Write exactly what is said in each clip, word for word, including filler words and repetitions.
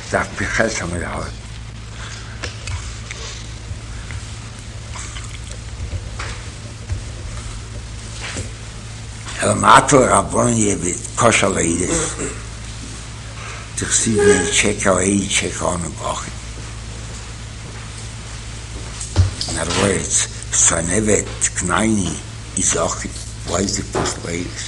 דף פחס עמוד א'. אלא מעטו רבון יבד כושר לידס. תחסיד בין צ'קה אי צ'קה אונו בוכי. In other words, so an evet knaini is auch, why is the first ladies?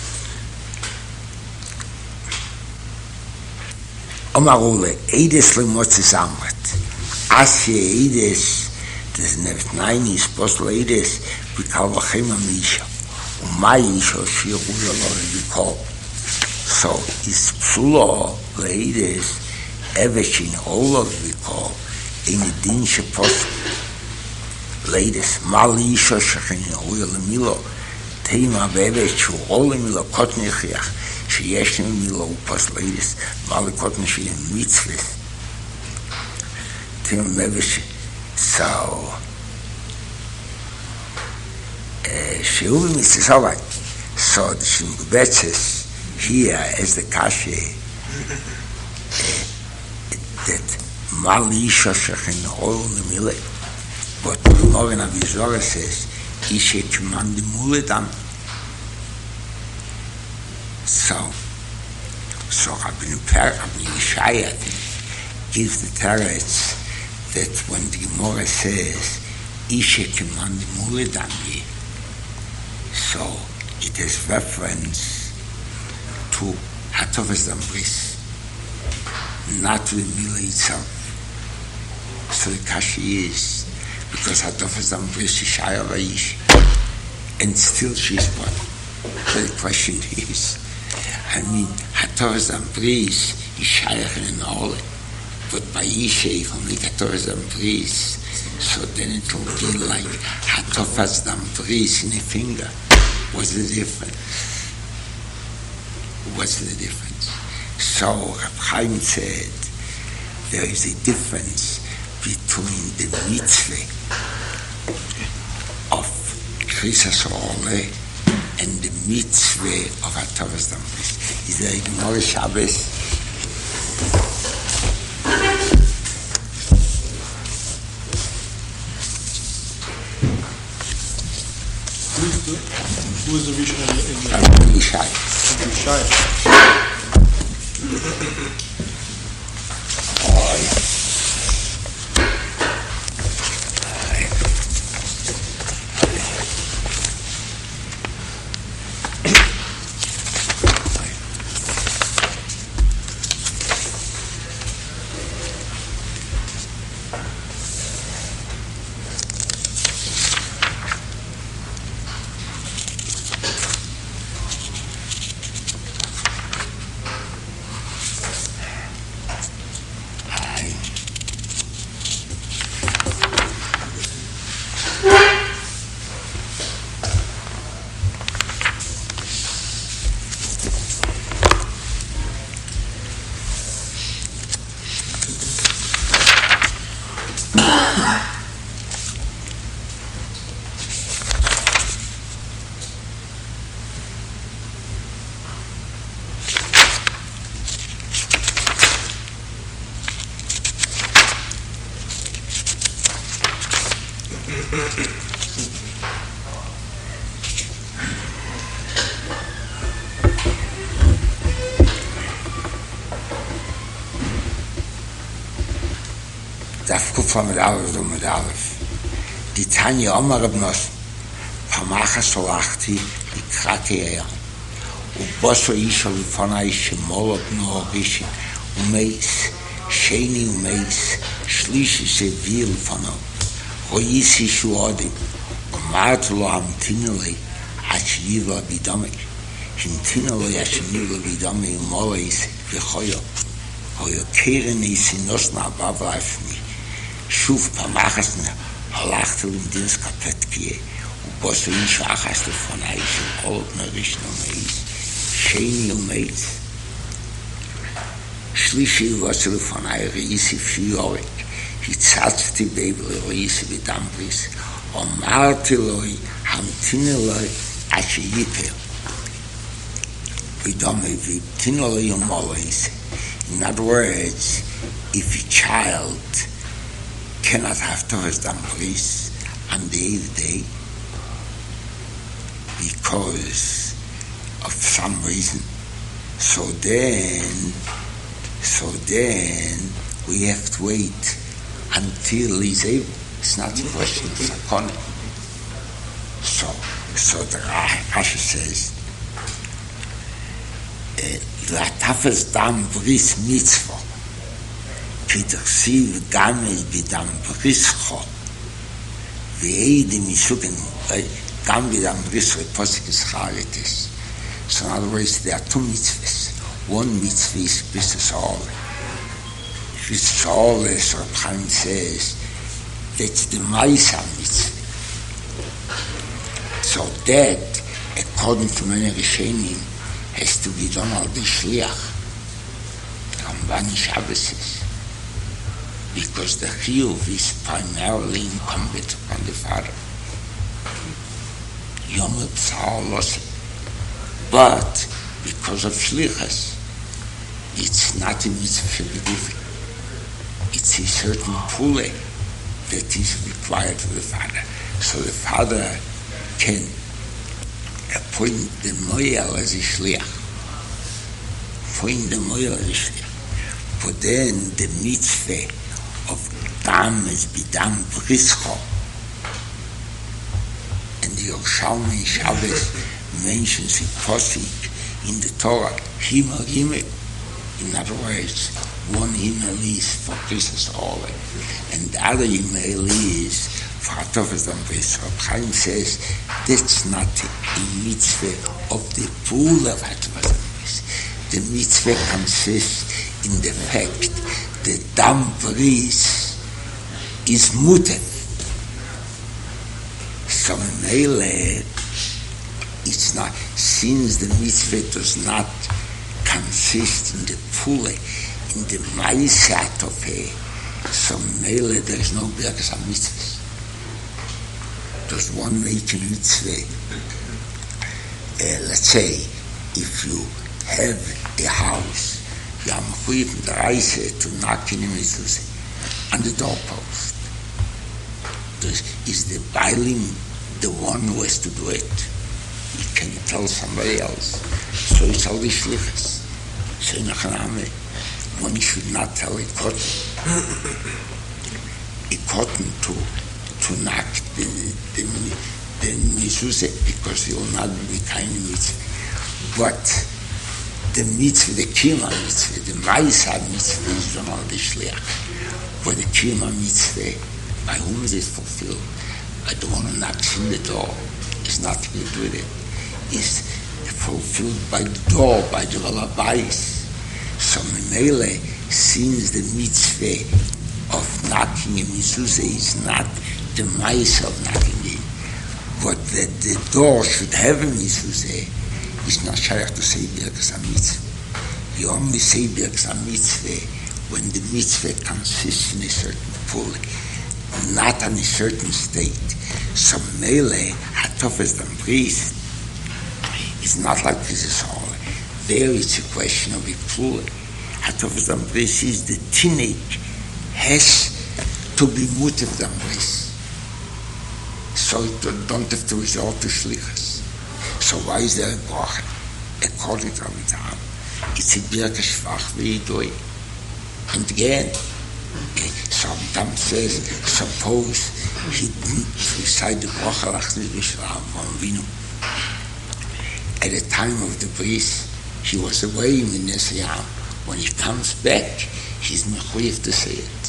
Omarule, Eides le motzes amret. Asje Eides, des nevet knaini is post ladies, we call vachema misha. Umay isha shirula lori we call. So, is psulo ladies, eveshin olov we call, in the dinshe post ladies, mali isha shachin oil milo, tema bebe chu oil milo kotnichiach, sheyeshim milo upas ladies, mali kotnichi mitzvah. Tema mevish, so, sheuvi mitzvah, so the shimgubetzes here as the kashe, that mali isha shachin oil milo. But the Morgan of Yisrael says, Ishe command the Muledam. So, so Rabbi Yeshaya gives the teretz that when the Gemara says, Ishe command the Muledam, so it has reference to Hatofes Dambris, not to the Mila itself. So the Kashi is, because Hatofes Dambris is Shaya Vaish, and still she's born. So the question is, I mean, Hatofes Dambris is Shaya in all, but Vaish, if only Hatofes Dambris, so then it will be like Hatofes Dambris in a finger. What's the difference? What's the difference? So Rab Chaim said, there is a difference between the mitzvah of Krisas Ole and the mitzvah of Hatofes Dambris. Is there a Gemara Shabbos? Who is the Rishon in the Rabbi Yishai. Yishai. Von mit Alef und mit Alef. Die Tanja Omar Abnos, Pamacha Solachti, die Krake Eyan. Und Bosso Isha Lufana Isha Molot Noa Bishi, und Meis, Sheni und Meis, Schlishi Sevil Lufana, Hoyisi Shuodim, und Martulo Hamtinele, Achivla Bidamek, Hintinele Achivla Bidamek, und Moleis, Vichoyo, Hoyo Keren Isi Nosna Bava Afmi, שוב פמחסנה, הלכת למדינס קפטקיה, ובוסו אין שחסת לפני של אולד נרישנו מייס, שני ומייס. שלישי ובוסו לפני ראיסי פיורק, הצצתי בבל ראיסי בדמבריס, אמרתי לוי, המתיני לוי, עד שיפר. בדומה והמתיני לוי ומולויס, In other words, if a child cannot have Tofes Dam Bris on the eighth day because of some reason, so then, so then we have to wait until he's able. It's not a question of Sakone. So, so the Rashi says, Tofes Dam Bris Mitzvah, K'dersiv Games B'Dam Brischo, V'Eidi Mishugen, Gam B'Dam Brischo, Posik is Charitis. So in other words, there are two mitzvahs. One mitzvah is B'Sas Ole. B'Sas Ole, so Chaim says, that's the Maisa mitzvah. So that, according to many Rishonim, has to be done al the Shliach. Ramban Shabbos says, because the Chiyuv is primarily incumbent upon the father. Yom Tzal Losim. But because of Shlichas, it's not a mitzvah b'divri. It's a certain pule that is required for the father. So the father can appoint the moyel as a shliach. Appoint the moyel as a shliach. But then the mitzvah of dam is b'dam brischo. And the Yerushalmi Shabbos mentions a posik in the Torah, Himel Himel. In other words, one Himel is for Christus Ole, and the other Himel is for Tofes Dam Bris. Chaim says that's not a mitzvah of the pool of Tofes Dam Bris. The mitzvah consists in the fact that Dam Bris is muter. So Mele, it's not, since the mitzvah does not consist in the pule, in the maisat of a, so mele, there is no berkas on mitzvahs. Does one make a mitzvah? Uh, let's say, if you have a house, you are mechuyev the reise to knock in a mitzvah on the doorpost. Does, is the bailim the one who has to do it? You can tell somebody else. So it's all the shlichus. So in Achaname, one should not tell a cotton, a cotton to to knock the the, the mezuzah, because he will not be kind of mitzvah. But the mitzvah, the kima mitzvah, the ma'isa mitzvah is done on the shliach. But the kima mitzvah, by whom is it fulfilled? By the one who knocks in the door. It's nothing to do with it. Is fulfilled by the door, by the Balabais. So Mele, since the mitzvah of knocking a mezuzah is not the mice of knocking in, but that the door should have a mezuzah, is not shaykh to say Birkas HaMitzvah. You only say Birkas HaMitzvah when the mitzvah consists in a certain pull, not on a certain state. So Mele, HaTofes Dam Bris, it's not like this is all. There it's a question of a plural. Hatofes Dam Bris is the teenage has to be Mutav Dam Bris. So it don't have to resort to Shlichas. So why is there a bracha? According to Rabbi Tam, it's a Birka Shvach V'Yidoi. And again, so Rabbi Tam says, suppose he didn't recite the bracha Lachnis B'Shrav V'Avinu. At the time of the bris, he was away in Nesiyam. When he comes back, he's mechuyev to say it.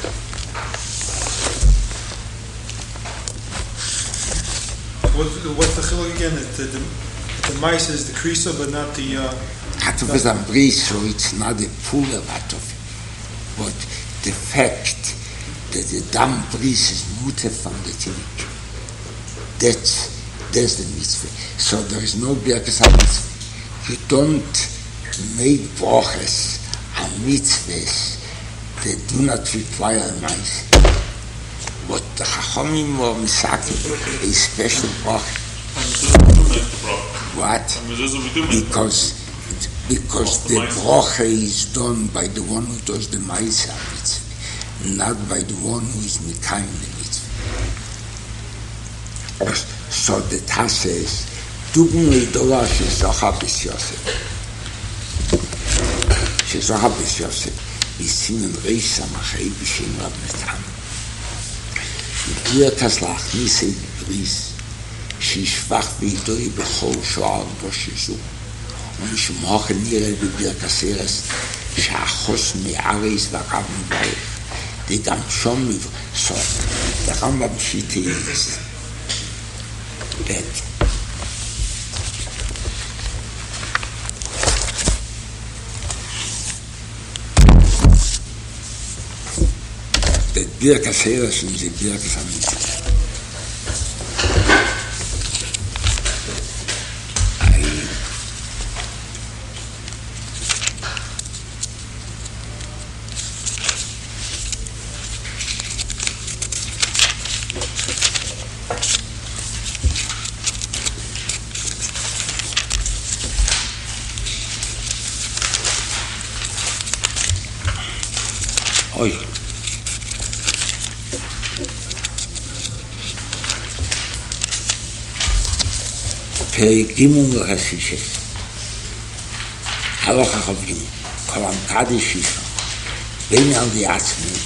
What's, what's the chiluk again? The, the, the mice is the krisa, but not the... Hatov uh, is bris, so it's not a pool of hatov. But the fact that the dam bris is muter from the tinik, that's There's the mitzvah. So there is no Birkas HaMitzvah. You don't make brachas and mitzvahs that do not require a mitzvah. But the Chachamim were misakim a special bracha. What? Because Because the bracha is done by the one who does the ma'aseh mitzvah, not by the one who is mikayim the mitzvah. So the Taz says, "Dugum leidola shezocha b's Yosef." Shezocha b's Yosef b'simen reish samachei b'shem Rab Natan. Birkas lachnisei b'bris שישפך בידוי בכל שוער בו שזו ומשמוח נראה בברכת ארץ שהחוס מארץ ורב מברך וגם שום מבסוף הרמב"ם שיטייס בית בברכת ארץ זה ברכת המצווה Oi. Pegimun Rashishes. Halacha Chavim. Kolam Kaddish Yisra. Bein al di Atzmi.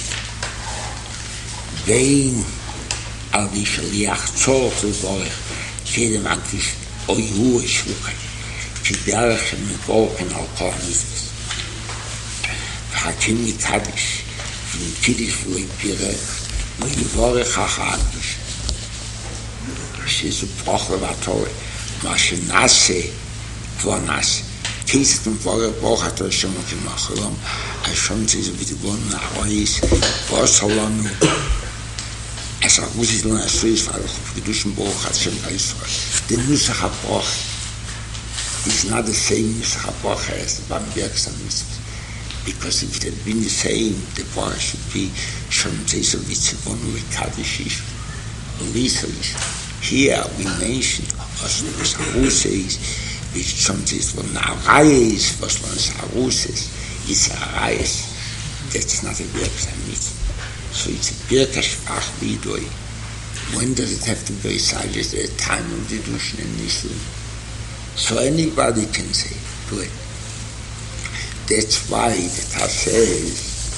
Bein al di Shaliach Tzorch Zuzorech. Jedem Akvish Oihu Eshlukai. Kiderech Shemikochen al Kol HaMitzvahs. V'hakim Kaddish. Kiddish v'leipirech, v'yivorech ha'chadish. She's a procher v'atoreh, ma shenase v'anase. Kistum v'orech bochat Hashem v'kimachilom, Hashem tzizah v'tigon na'ois, v'osalonu. As a guzis l'nasuis v'alach v'kedushin bochat Hashem v'Yisrael. The nusach ha'boch is not the same nusach ha'boch as the Bambergs and Mitzvahs. Because if it had been the same, the bar should be Shem Tzeiso Vitzivon Lekadishish Lisalish. Here we mentioned Oslos Haruses, which Shem Tzeiso Narayes, Oslos Haruses, is Arayes. That's not a Birkas HaMitzvah. So it's a Birkas Shvach Bidoi. When does it have to be recited? At the time of the Dushin and Nisun. So anybody can say, do it. That's why the Taz says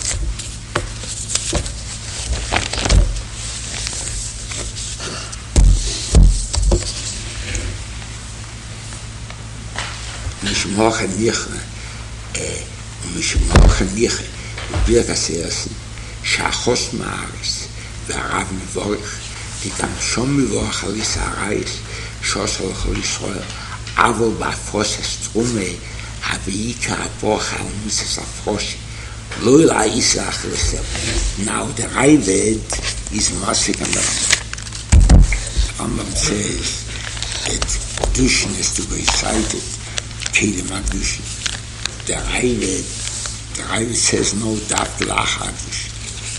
Mishmoch HaNichne Mishmoch HaNichne בברכת ארץ שהחוס מארץ והרב מבורך וגם שום מבורך על ישראל שעושה לכל ישראל אבל בהפרוסס תרומה Havika Apocha Mises Afroshi. Loila Isach Lesel. Now the Ravid is Masik and the Rambam says that Dushin is to be recited, Kelim HaDushin. The Ravid, the Ravid says no Dak Lach HaDushin.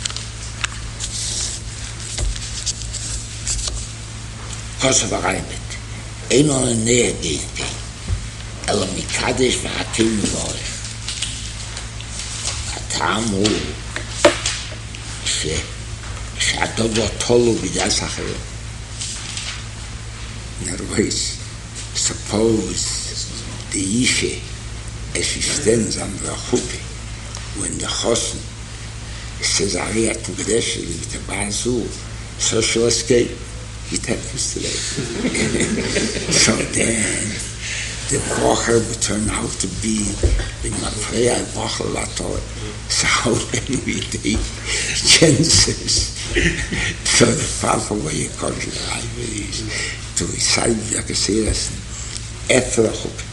Because of a Ravid, ain't on a near game. אלא מקדש והקים מבורך. הטעם הוא שהדובר תולו בדס אחר. In other words, suppose the Ishe, as she stands under a chuppah, when the Chosen says, Ariyat Mugdesh, with the Bazu, so she'll escape. It happens today. So then, the bracha would turn out to be in Mafreya bracha lator. So when we take chances, so the proper way you call it is to recite V'yakeseres after the chuppah.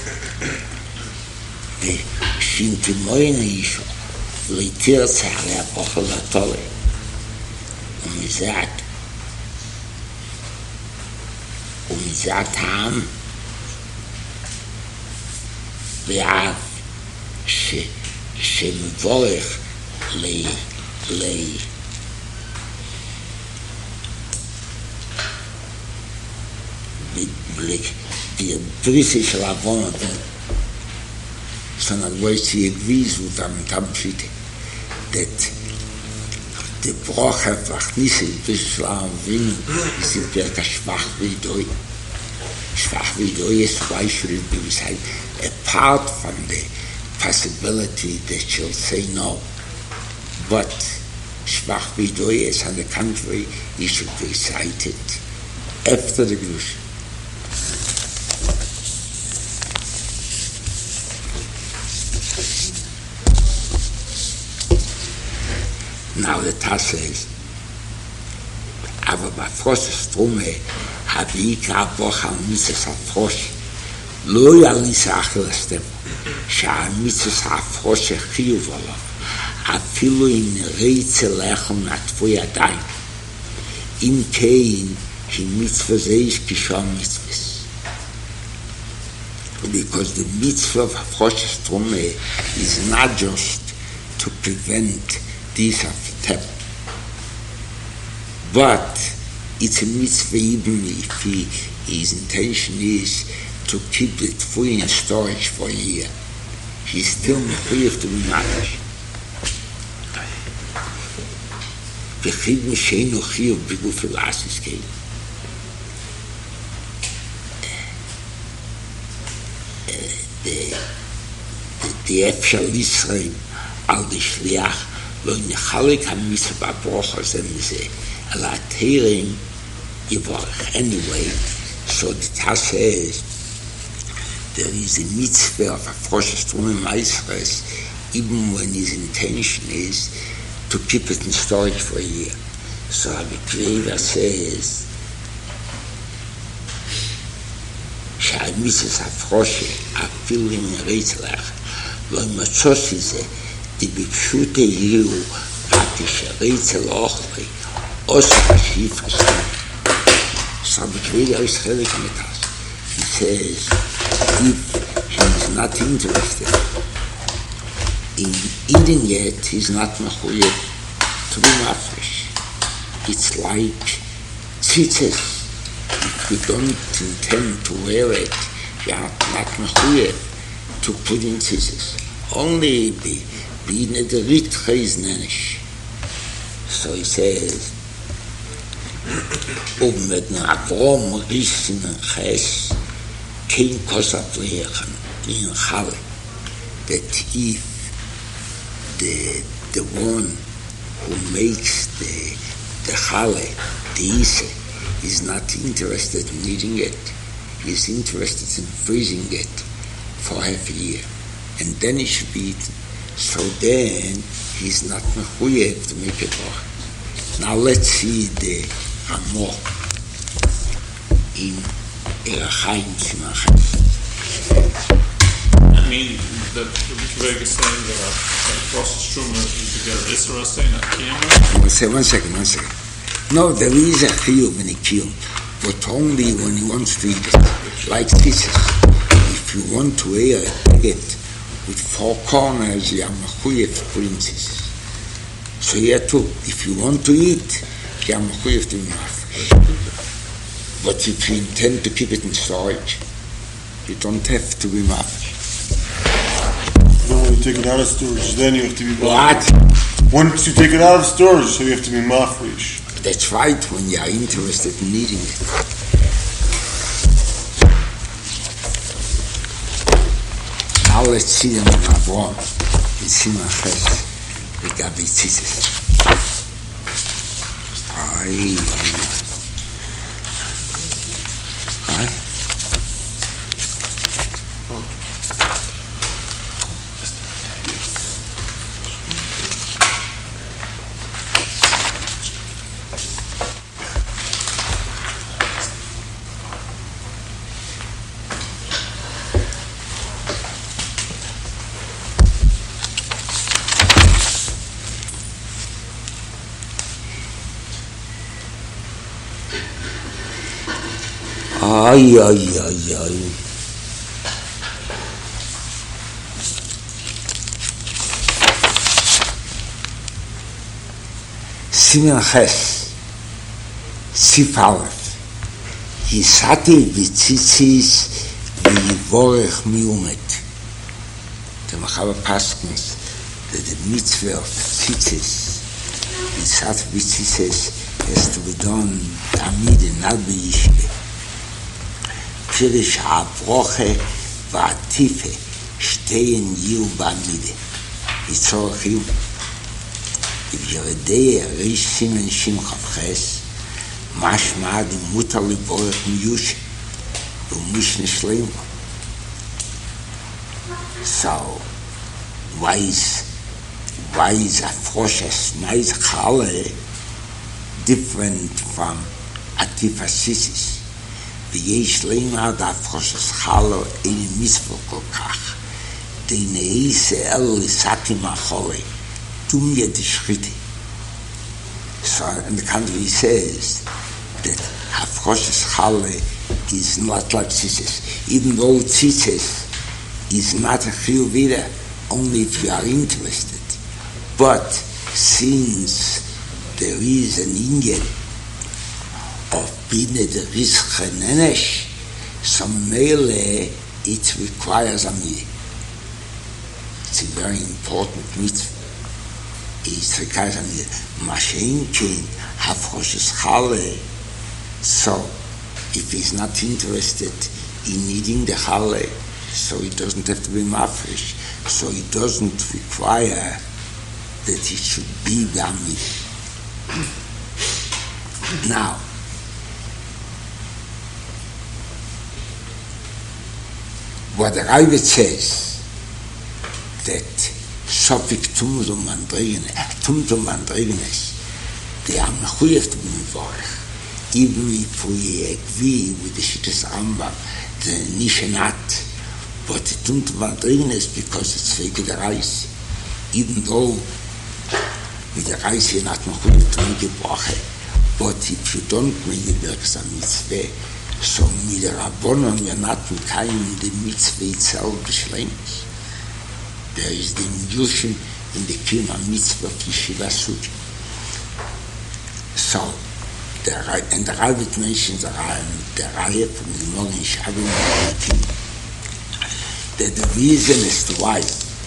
The Shinti Moina Yisho Leitir Tzahare bracha lator. ומזעת ומזעת העם ואף שמבורך ל... ל... בבריסי של עוון So in other words, he agrees with them that the Bracha Vachnisse, this Lavin, is the Berka Schwach Vidoi. Schwach Vidoi is why should it be beside, apart from the possibility that she'll say no. But Schwach Vidoi is on the contrary, he should be cited after the Glush. Now the Taz says, aber bei Frosches Trumme habe ich auch Boch am Mitzes Afrosch, לא יעליס האכלסתם, שהמיtzes Afrosch חיוב עליו, אפילו אם רצה לחם נטפו ידיים. אם כן, כי מצווה זה יש כשם מצווה. Because the mitzvah of Frosches Trumme is not just to prevent these of the tap. But it's a mitzvah even if he, his intention is to keep it free in storage for a year. He's still mechuyev to be mamish. V'chiv m'sheinu chiyuv b'guf l'ashes kein. The Efshal Yisrael al the Shliach lo nechalik ha-mitzvah b'brocha zeh mizeh ala teirim yivarech. Anyway, so the Taz says there is a mitzvah of a Froshes Trumme Meisres even when his intention is to keep it in storage for a year. So Rabbi Kreva says שהמיtzvahs ha-Froshe אפילו אם רצלach לא מצוס זה די בפשוטה יהיו פתי שרצל אוכלי עושה השיפס. So Rabbi Kreva is חלק מתס. He says if he is not interested in eating yet, he's not mechuyev to be mafresh. It's like tzitzis. If you don't intend to wear it, you are not mechuyev to put in tzitzis. Only be be nederit chayz nenish. So he says, ob mit na Avrom rischen ches kein kosat lechen in chale. That if the the one who makes the the chale, the ise, is not interested in eating it, he's interested in freezing it for half a year, and then he should be eaten. So then he's not mechuyev to make it more. Now let's see the Ramah in Erachayim Siman Ches. I mean, that the Rebbe is saying that a Froshes Trumme is the Isra saying a Kiyum? One second, one second, one second. No, there is a Chiyuv in a Kiyum, but only when he wants to eat it. Like tzitzis. If you want to air a baguette with four corners, you are mechuyev to put in tzitzis. So here too, if you want to eat, you are mechuyev to be mafresh. But if you intend to keep it in storage, you don't have to be mafresh. No, when you take it out of storage, then you have to be What? Once you take it out of storage, so you have to be mafresh. That's right, when you are interested in eating it. Now let's see them in Avrom, in Siman Ches, regarding tzitzis. Ay, ay, ay. Ay, ay, ay, ay. Siman Ches, Sif Aleph. Yisati v'tzitzis v'yivorech miumet. The Machaber Paskins, that the mitzvah of tzitzis, the sat of tzitzis, has to be done tamid and not be yishve. Pirish ha'broche va'atife shtein yiu ba'amide. It's all chiv. If Yeredei Reish Simen Shim Chavches, mashma di mutar liborech miyush, v'mush nishleim. So, why is, why is Afroshes, why is Chale different from Atifa Sisis? V'yesh leima da Afroshes Chale ein mitzvah kol kach, de neise el lisatim achole, tum yed shchiti. So, in the country he says that Afroshes Chale is not like Sisis, even though Sisis is not a chiyuv either, only if you are interested. But since there is an Indian of bine the rizche nenesh, so mele it requires a mitzvah. It's a very important mitzvah. It requires a mitzvah. Mashenkin hafroshes chale. So if he's not interested in eating the chale, so it doesn't have to be mafresh, so it doesn't require that it should be B'amid. Now, what the Ravid says, that Sofik Tumtum Tumtum Andregenes, they are mechuyev to be mivorech, even if we agree with the Shittas Rambam, the Nishanat, but the Tumtum Andregenes because it's fake the rice, even though with the rice you're not mechuyev to make a bracha, but if you don't make a berkes mitzvah, so with the Rabbonon you're not mekayim the mitzvah itself b'shleimus. There is the illusion in the Kiyum mitzvah of Yeshiva Sugi. So, the, and the Ravid mentions the Raya from the Morning Shabbat that the reason as to why,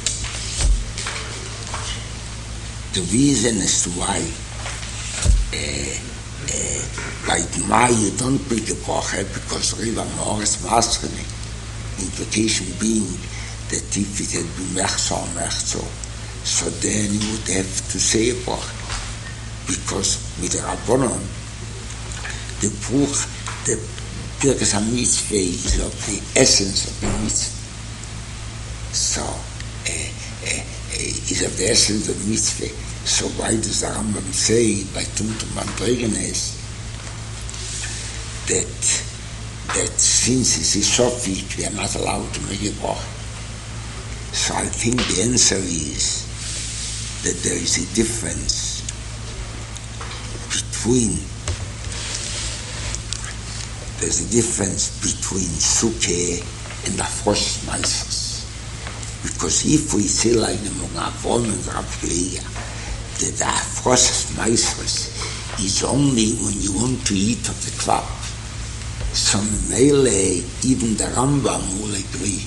the reason as to why, uh, uh, by Dma you don't make a bracha because Riva Morris Masrene, implication being that if it had been Mechzo or Mechzo, so then you would have to say a bracha. Because with the Rabbonon, the Bruch, the Birkas HaMitzvah is of the essence of the mitzvah. So, uh, uh, uh, is of the essence of mitzvah. So why does the Rambam say by Tumtum Andregenes that that since it is Sofik, we are not allowed to make a bracha? So I think the answer is that there is a difference between there's a difference between Sukkah and the Afroshes Maasros. Because if we say like the Mogavon and Rav Yehuda, that the Afroshes Maasros is only when you want to eat of the crop, so Mele, even the Rambam will agree.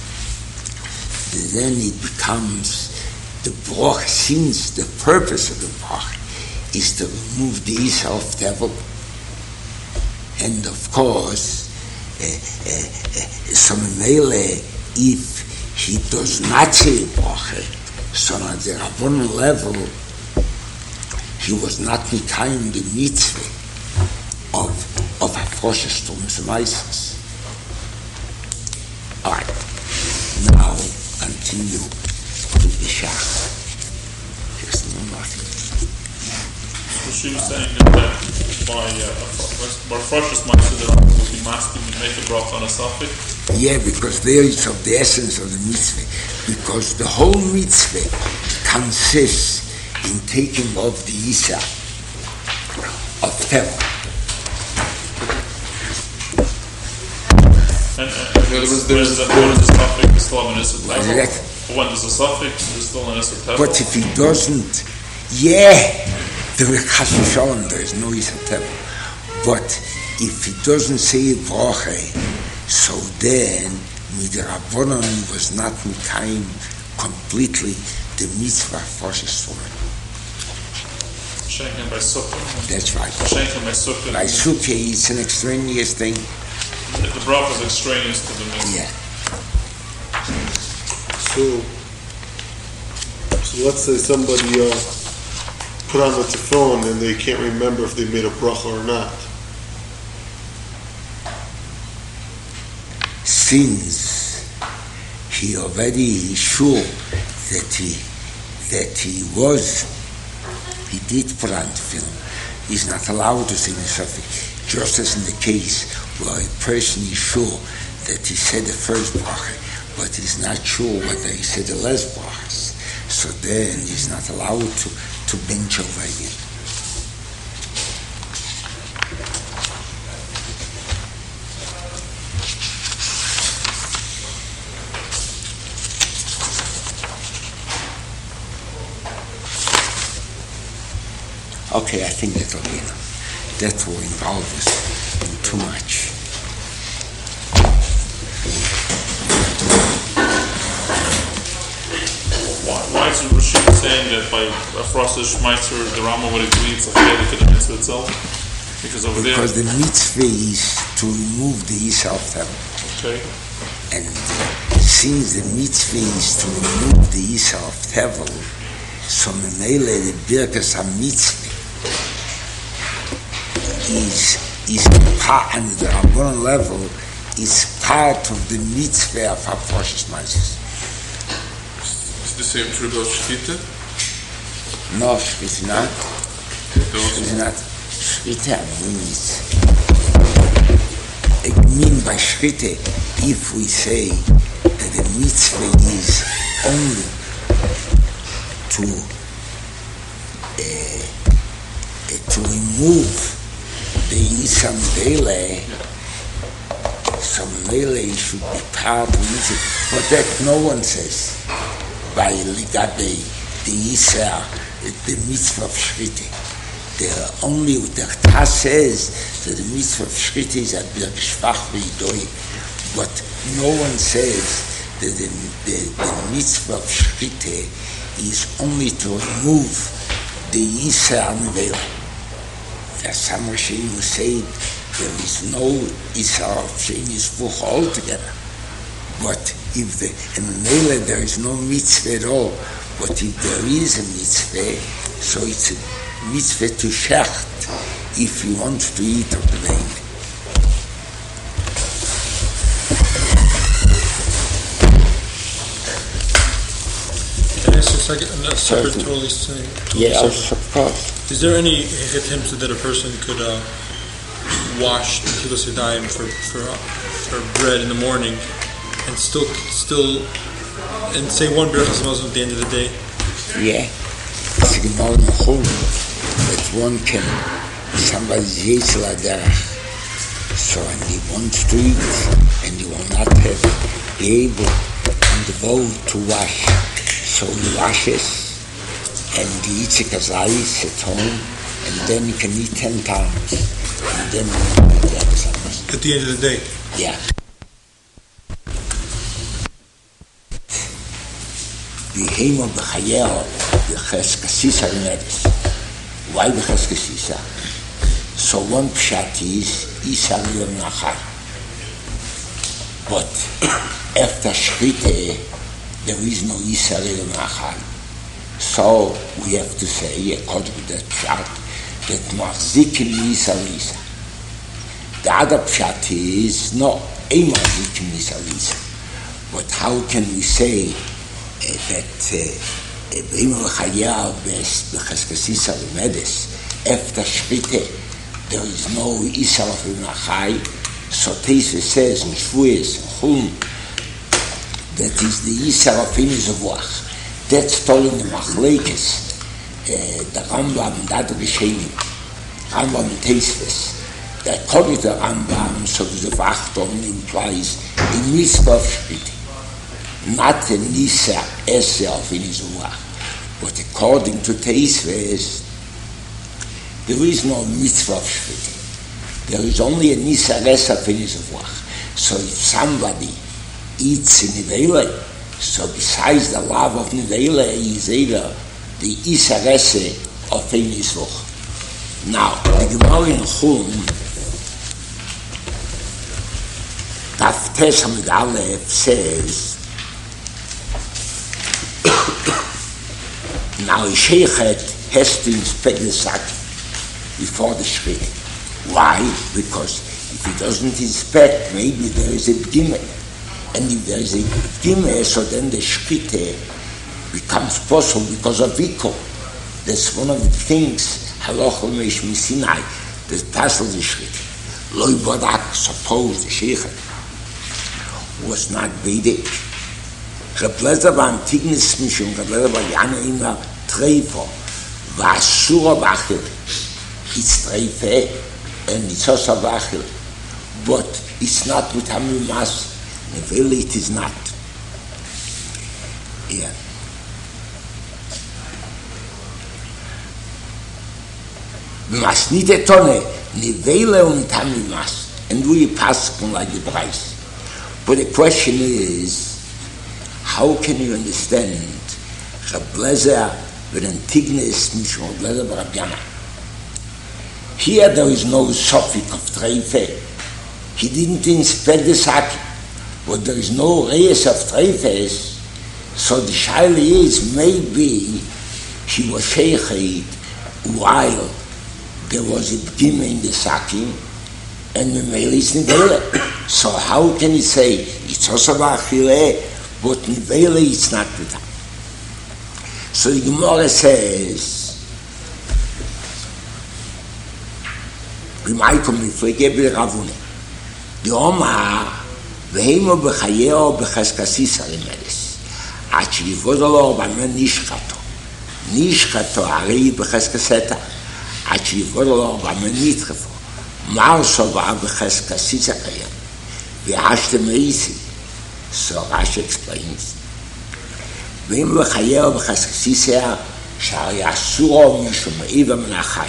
Then it becomes the broch, since the purpose of the broch is to remove the Isa of Tevel. And of course, uh, uh, uh, so Mele, if he does not say broch, so on the Rabbonon level, he was not mekayim the mitzvah of of Afroshes Tumas Maasros. All right, now continue to the Shach. Just no nothing. So she was saying that by uh, Afroshes Maasros the Rambam would be masking and make a bracha on a suffix. Yeah, because there is of the essence of the mitzvah. Because the whole mitzvah consists in taking off the Isa of Tevel. And uh, when is the suffix still an Isser Tevel? When does the suffix is still an Isser Tevel? But if he doesn't, yeah, there is no Isser Tevel. But if he doesn't say bracha, so then with the Rabbonon was not mekayim completely the mitzvah forces for it. Schenken by Sukkah. That's right. Schenken by Sukkah. By Sukkah, it's an extraneous thing. The, the bracha is extraneous to the mitzvah. Yeah. So, so let's say somebody uh, put on the tefillin and they can't remember if they made a bracha or not. Since he already is sure that he that he was, he did put on tefillin, he's not allowed to say Nesafik. Just as in the case where a person is sure that he said the first bracha, but he's not sure whether he said the last brachas, so then he's not allowed to, to bench over again. Okay, I think that will be enough. That will involve us in too much. Why, why is Rashid saying that by a frosted Schmeitzer, the Rama would agree it's a failure to the mitzvah itself? Because over because there... the mitzvah is to remove the Yisra of heaven. Okay. And since the mitzvah is to remove the Yisra of heaven, so Memele, the Birkas HaMitzvah, is is part, and the Rabbanon level is part of the mitzvah of Hafrosh Moses. Is the same true about Shkita? No, Shkita not. Shkita not. Shkita means, it means by Shkita, if we say that the mitzvah is only to uh, uh, to remove the Yisam Dele, some Dele should be part of it, but that no one says by Ligabe, the Yisra, the mitzvah of Shriti. The only, the Ktah says that the mitzvah of Shriti is a bir shvach v'idoi, but no one says that the, the, the mitzvah of Shriti is only to remove the Yisra Dele. As some Rishonim say, there is no Isra of Shemis Buch altogether. But if the, in Mele there is no mitzvah at all, but if there is a mitzvah, so it's a mitzvah to shecht if you want to eat of the vein. Can I ask a second, a separate totally thing? Totally Yeah, separate. of course. Is there any attempts that a person could uh, wash the kilos yadayim for for uh, for bread in the morning and still still and say one berachas hamazon at the end of the day? Yeah, it's a Gemara in Chol that one can somebody's yetzel haderech, so and he wants to eat and he will not have be able and the bowl to wash, so he washes. And he eats a kazayis at home, and then he can eat ten times. And then At the end of the day? Yeah. The aim of the Chayel, the Cheskasisa Remedis. Why the Cheskasisa? So one pshat is Isa Liyom Nachar. But after Shchite, there is no Isa Liyom Nachar. So we have to say, according to that pshat, that Mahzikim Yisa Lisa. The other pshat is, no, a Mahzikim Yisa Lisa. But how can we say uh, that B'im L'Chayah B'es B'Cheskasisa L'Medes, after Shvite, there is no Yisa L'Chayah, so Teisve says in Shvues, in Chum, that is the Yisa L'Chayah. That's told in the Machlekes, uh, the Rambam and other Rishonim, Rambam and Teisves, that according to the Rambam, so the Vachton implies the mitzvah of Shviti, not the Nisa Ese of Inizuach. But according to Teisves, there is no mitzvah of Shviti. There is only a Nisa Ese of Inizuach. So if somebody eats in Ivele, So besides the love of Nevela, is either the Isarese of a Mizvoch. Now, the Gemara in Chum, Daf Tes Amud Aleph says, now a Sheikhet has to inspect the sack before the shrit. Why? Because if he doesn't inspect, maybe there is a b'gimeh. And if there is a b'gimeh, so then the shrit becomes possible because of Viko. That's one of the things, Halacha Meish Misinai, that passes the shrit. Loi Bodak, suppose the Sheikhet was not Vedic. Reb Lezer war Antignis Mishum, Reb Lezer war Jana immer Treifer, war Asura Bachel, it's Treife, and it's also Bachel, but it's not with Hamimas, Nevela it is not. Yeah. Was nicht der Tonne, Nevela und Hamimas, and we pass on like the price. But the question is, how can you understand Reb Lezer with Antignis Mishum Reb Lezer Reb Yana? Here there is no suffix of Treife. He didn't inspect the sack, but there is no reyes of Treifes. So the shaila is, maybe he was sheichet while there was a b'gimeh in the sacking, and the male is Nevela. So how can he say, it's also Bachile, but Nevela is not with him? So the Gemara says, B'maikom Mifrege B'Ravune, the Omar, V'hemo B'chayeo B'chaskasisa Lemeres, Achi Yivodolo B'amen Nishchato, Nishchato Ari B'chaskaseta, Achi Yivodolo B'amen Nitrefo, Marso B'a B'chaskasisa Kayem, V'hashte Meisi. So Rashi explains, V'hemo B'chayeo B'chaskasisa, Shari Asuro Mishum Eiva Menachai.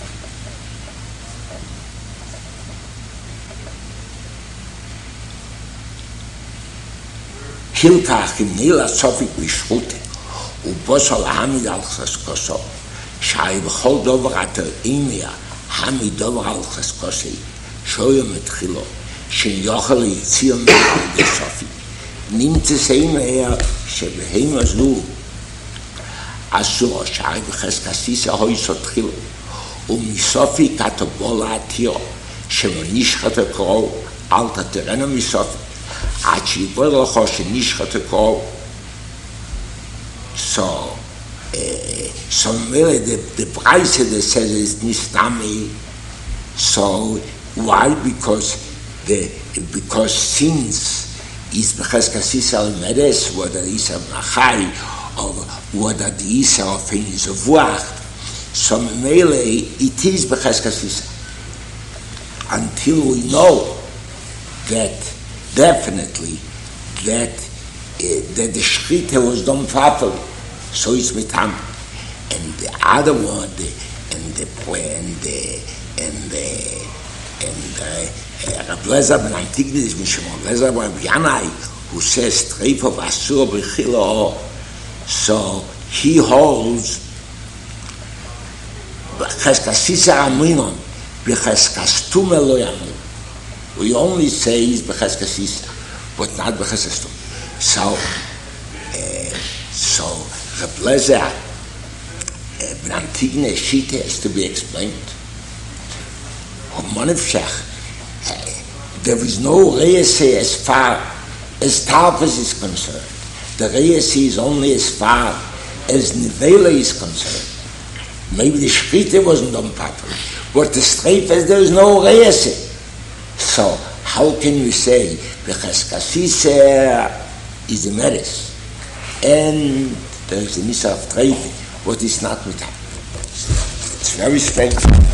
Hilkach im Nila Sofik Mishrute, ובוסל העמיד על חסקוסו, שהי בכל דבר אתה אימיה, העמיד דבר על חסקוסי, שויה מתחילו, שיוכל ליציר מעל בסופי. נמצא סיימה שבהם הזו, אסור שהי בחסקסיסה הוי סותחילו, ומסופי כתבו להתירו, שמנישכת הקרוא, אל תתרנה מסופי, עד שיבוא לך שנישכת הקרוא. So, uh, so really the, the price that says is nistami. So why? Because the because since is b'cheskasisa al meres, whether is a machai or whether the isa of him is a vuach, so really it is b'cheskasisa until we know that definitely that uh, that the shchita was done properly. So it's with him, and the other one, the, and the and the and the and Reb Lezer ben Antignis Mishum Reb Lezer ben Yanai, who says treif of asur b'chilo. So he holds b'cheskasisa aminon b'cheskastume lo yamu. We only say is b'cheskasisa, but not b'cheskastum. So uh, so. Reb Lezer ben Antignis Shita has to be explained. There is no Reise as far as Tafas is concerned. The Reise is only as far as Nevela is concerned. Maybe the Shchita wasn't done properly, but the Streifes there is no Reise. So how can you say the Cheskasisa is a meres and there is a Nisa of Treife, what is not with him? It's very strange.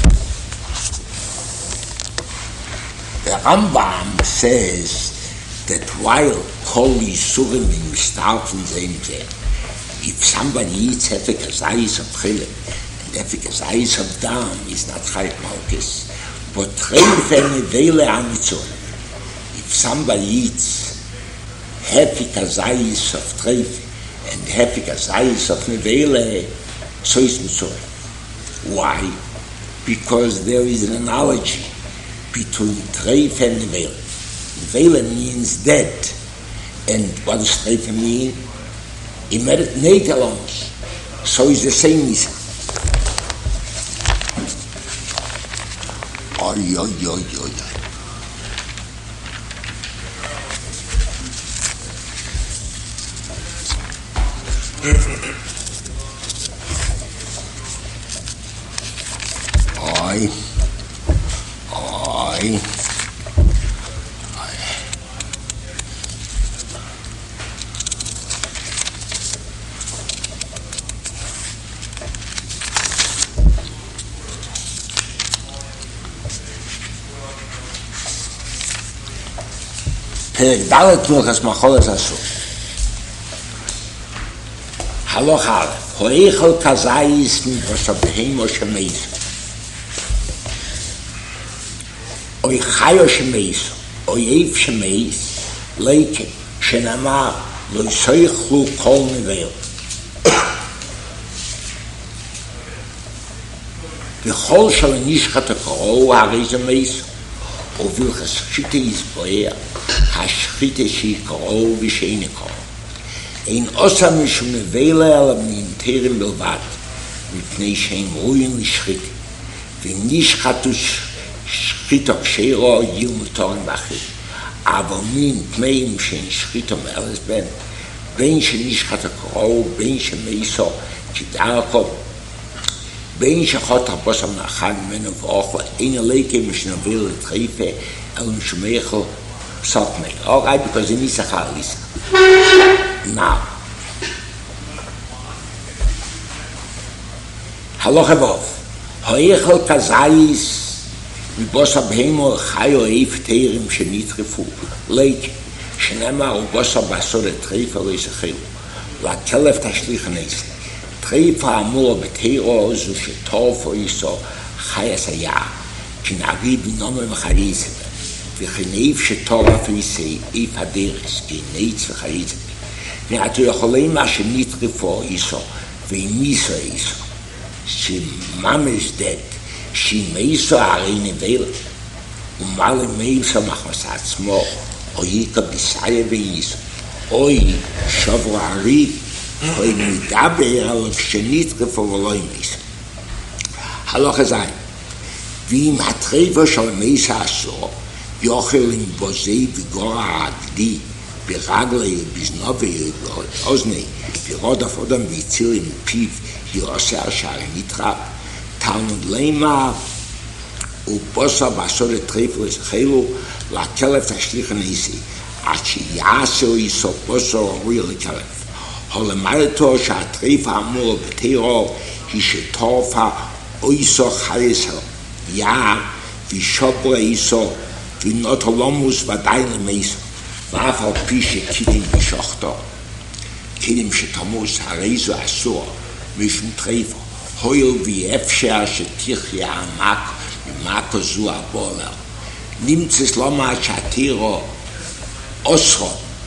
The Rambam says that while Kol Yisurim in Mistarfen Zeim if somebody eats Hefek Azayis of Chile and Hefek Azayis of Dam is not Chayt Malkis, but Treife Nevele Amitzor. If somebody eats heftig as Eis of Treif and heftig as Eis of Nevele, so is Mitzvah. Why? Because there is an analogy between Treif and Nevele. Nevele means dead. And what does Treif mean? Imeret Neitelons. So is the same Misa. Oy, oy, oy, oy, oy. Oi, oi, פרק ד' מלכס מחולת עשו. הלוך א', הויכל כזייס מבשבהם או שמייס. אוי חיו שמייס, אוי איף שמייס, ליקה, שנאמר, לא יסויכלו כל נבל. וכל של נשחת הקרוא, הרי זה מייס, ובלכס שחיטה יסבויר, השחיטה שיקרוא ושאין יקרוא. אין עושה משום נבלה על המנתרים בלבד, מפני שהם רואים לשחיטה, ונשחתו שחיטה כשרו יהיו מותרים באחרים. אבל מין תמאים שאין שחיטה מארז בין, בין שנשחת הקרוא, בין שמייסו כדרכו, בין שחוט הבוסם נחג ממנו ואוכל, אין הליקה משנבל לתחיפה, אלו משומייכו פסוק מי. אוקיי, because זה ניסחה אליסה. Now, הלוך אבוב, הויכל כזייס מבוס הבהמו חיו איף תירים שנטרפו, ליק, שנאמר ובוס הבסור לטריפה לא יסחילו, והכלף תשליך נסי. טריפה אמור בתירו זו שטוף או יסו חי עשייה, כנעבי בנומו מחריזה, וכן איף שטוב אף יסי, איף הדרס, כניץ וחריזה. ואתו יכולים מה שנטרפו איסו, ואימיסו איסו, שממש דת, שימייסו הרי נבל, ומה למייסו מחמס עצמו, או יקה ביסאיה ואיסו, אוי שברו הריב, אוי מדבר עליו שנטרפו ולא אימיסו. הלוך הזין, ואם הטריפו של מייסו עשו, יוכל עם בוזי וגורע העגדי, ברגלי, בזנובי, באוזני, ברודף אודם ויציר עם פיו, יעושה השערי נטרף, תלמוד לימה, ובוסה בעשור לטריפו לזחילו, לכלף תשליך ניסי, עד שיעשו יסוף בוסה רוי לכלף. הולמדתו שהטריף האמור בתירו, היא שטורפה אויסו חייסו, יער, ושוברה איסו, ונות הלומוס ודאי למייסו. ואף על פי שקידים בשוחתו, קידים שתמוס הרי זו אסור, משום טריפו, הויל ואפשר שתחיה עמק ממקו זו הבולר. נמצס לומד שעתירו אוסרו,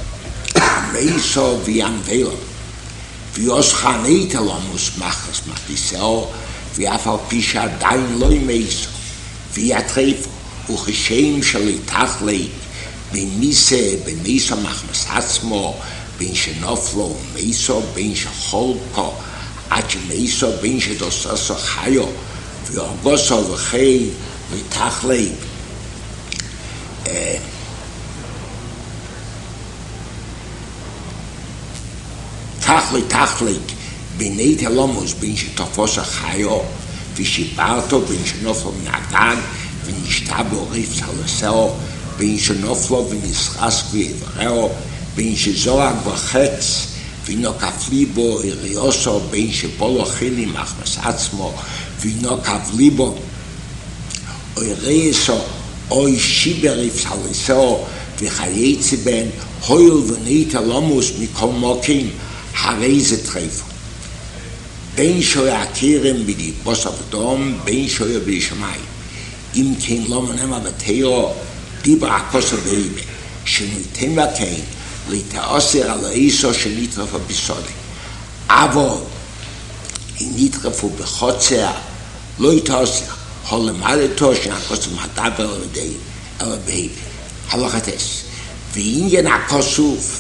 מייסו וינבלו, ויוסך נית הלומוס מחס מחדיסאו, ואף על פי שעדיין לא מייסו, ויטריפו, וכשם שליתח לי, בין מיסה, בין מיסה מחמס עצמו, בין שנופלו מיסו, בין שחולקו, עד שמיסו, בין שדוססו חיו, ואוגוסו וחי, ותחלי. תחלי, תחלי, בין נית הלומוס, בין שתופסו חיו, ושיברתו, בין שנופלו מנהגן, ונשתה בו ריף סלסאו, בין שנופלו ונסחס ואיברהו, בין שזורק בחץ ונוקף ליבו הריוסו, בין שבולו חילי מחמס עצמו ונוקף ליבו אוי רייסו, אוי שיבר יפסלסו וחייצי בין הויל ונית הלומוס מכל מוקים, הרי זה טריפו. בין שויה הקירם בדיבוס אבדום, בין שויה בישמיים. אם כן לא מנמה בתירו, דיבר הכוסר בריבה, שניתן וכן, להתאוסר על האיסו שנטרף הביסודי. אבל אם נטרפו בחוצר, לא יתאוסר, הוא למדתו שהקוסם הדבר לידי אלא בהיבי. הלכתס. ועניין הכוסוף,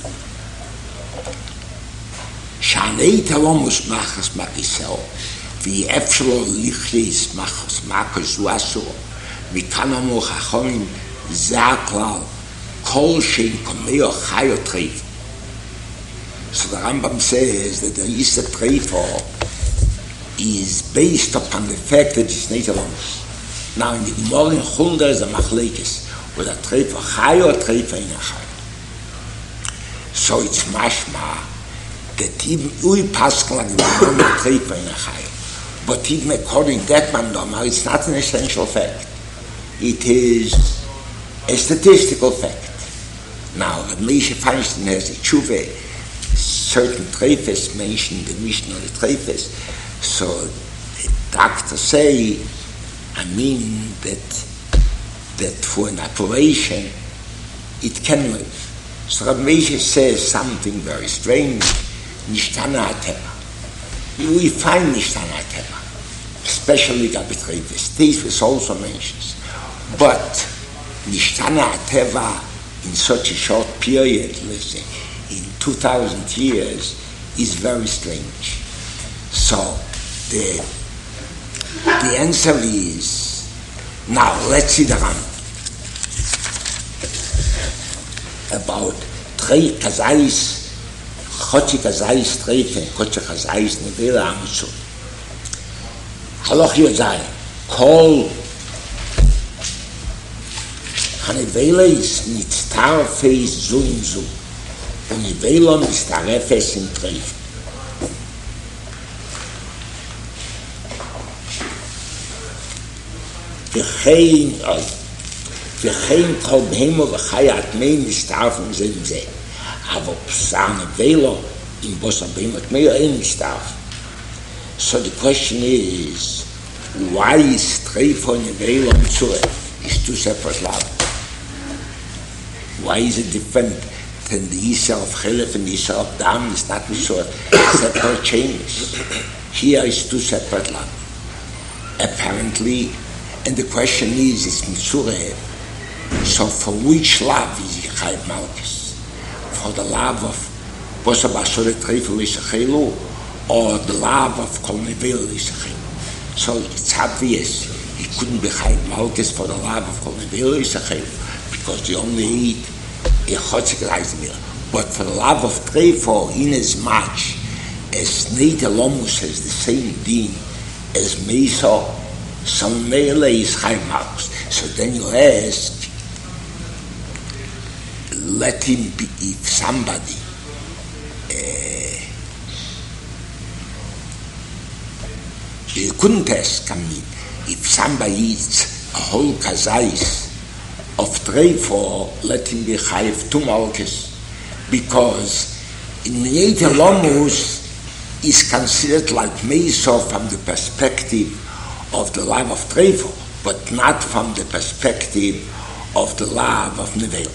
שהנאית לא מוסמך מהכיסאו, ואף שלו לכליס מהכוס הוא אסור. מכאן אמרו חכמים, זה הכלל, כל שאין קומeo חי or treif. So the Rambam says that the Yisa Treifo is based upon the fact that it's not alone. Now in the Gemara in Chul there is a machlekes, whether Treifo chai or Treifo in a chai. So it's mashma that even Ui Pascal and the Gemara Treifo in a chai. But even according to that Mandoma, it's not an essential fact. It is a statistical fact. Now, the Moshe Feinstein has a tshuva, certain treifes mentioned the Mishnah of the treifes. So the doctors say, I mean that that for an operation it can live. So Rabbi Moshe says something very strange. Nishtana atema. We find Nishtana atema, especially Gabi treifes. Treifes also mentions, but Nishtana ateva in such a short period, let's say, in two thousand years, is very strange. So, the the answer is, now let's see the Ram. About Trei Kazais, Chochi Kazais Treife, Chochi Kazais Nevela Amisu. Haloch Yozai, Kol Hanevela is nitztarfes zu in zu. Hanevela nitztarfes in treif. V'chein, v'chein kol behemo v'chayat mei nitztarfen zin ze. Avo psa Hanevela in bosa behemot mei ein nitztarf. So the question is, why is treif on Hanevela mitzureh? It's two separate labs. Why is it different than the Yisrael of Chelef and the Yisrael of Dam? It's not so separate chains. Here is two separate love. Apparently, and the question is, it's Mitzureh. So for which love is he Chayv Malchus? For the love of Bosa Basore Treifel Yisachelu, or the love of Kol Nevel Yisachelu? So it's obvious he couldn't be Chayv Malchus for the love of Kol Nevel Yisachelu, because they only eat a chotzik rice meal. But for the love of treifo, in as much as Neita Lomus has the same deen as Meso, some mele is Chaim Malchus. So then you ask, let him be, if somebody uh, you couldn't ask, I mean, if somebody eats a whole kazais of treifo, let him be chayiv two malchus, because in Neita Lomus is considered like Meso from the perspective of the love of treifo, but not from the perspective of the love of Nevel.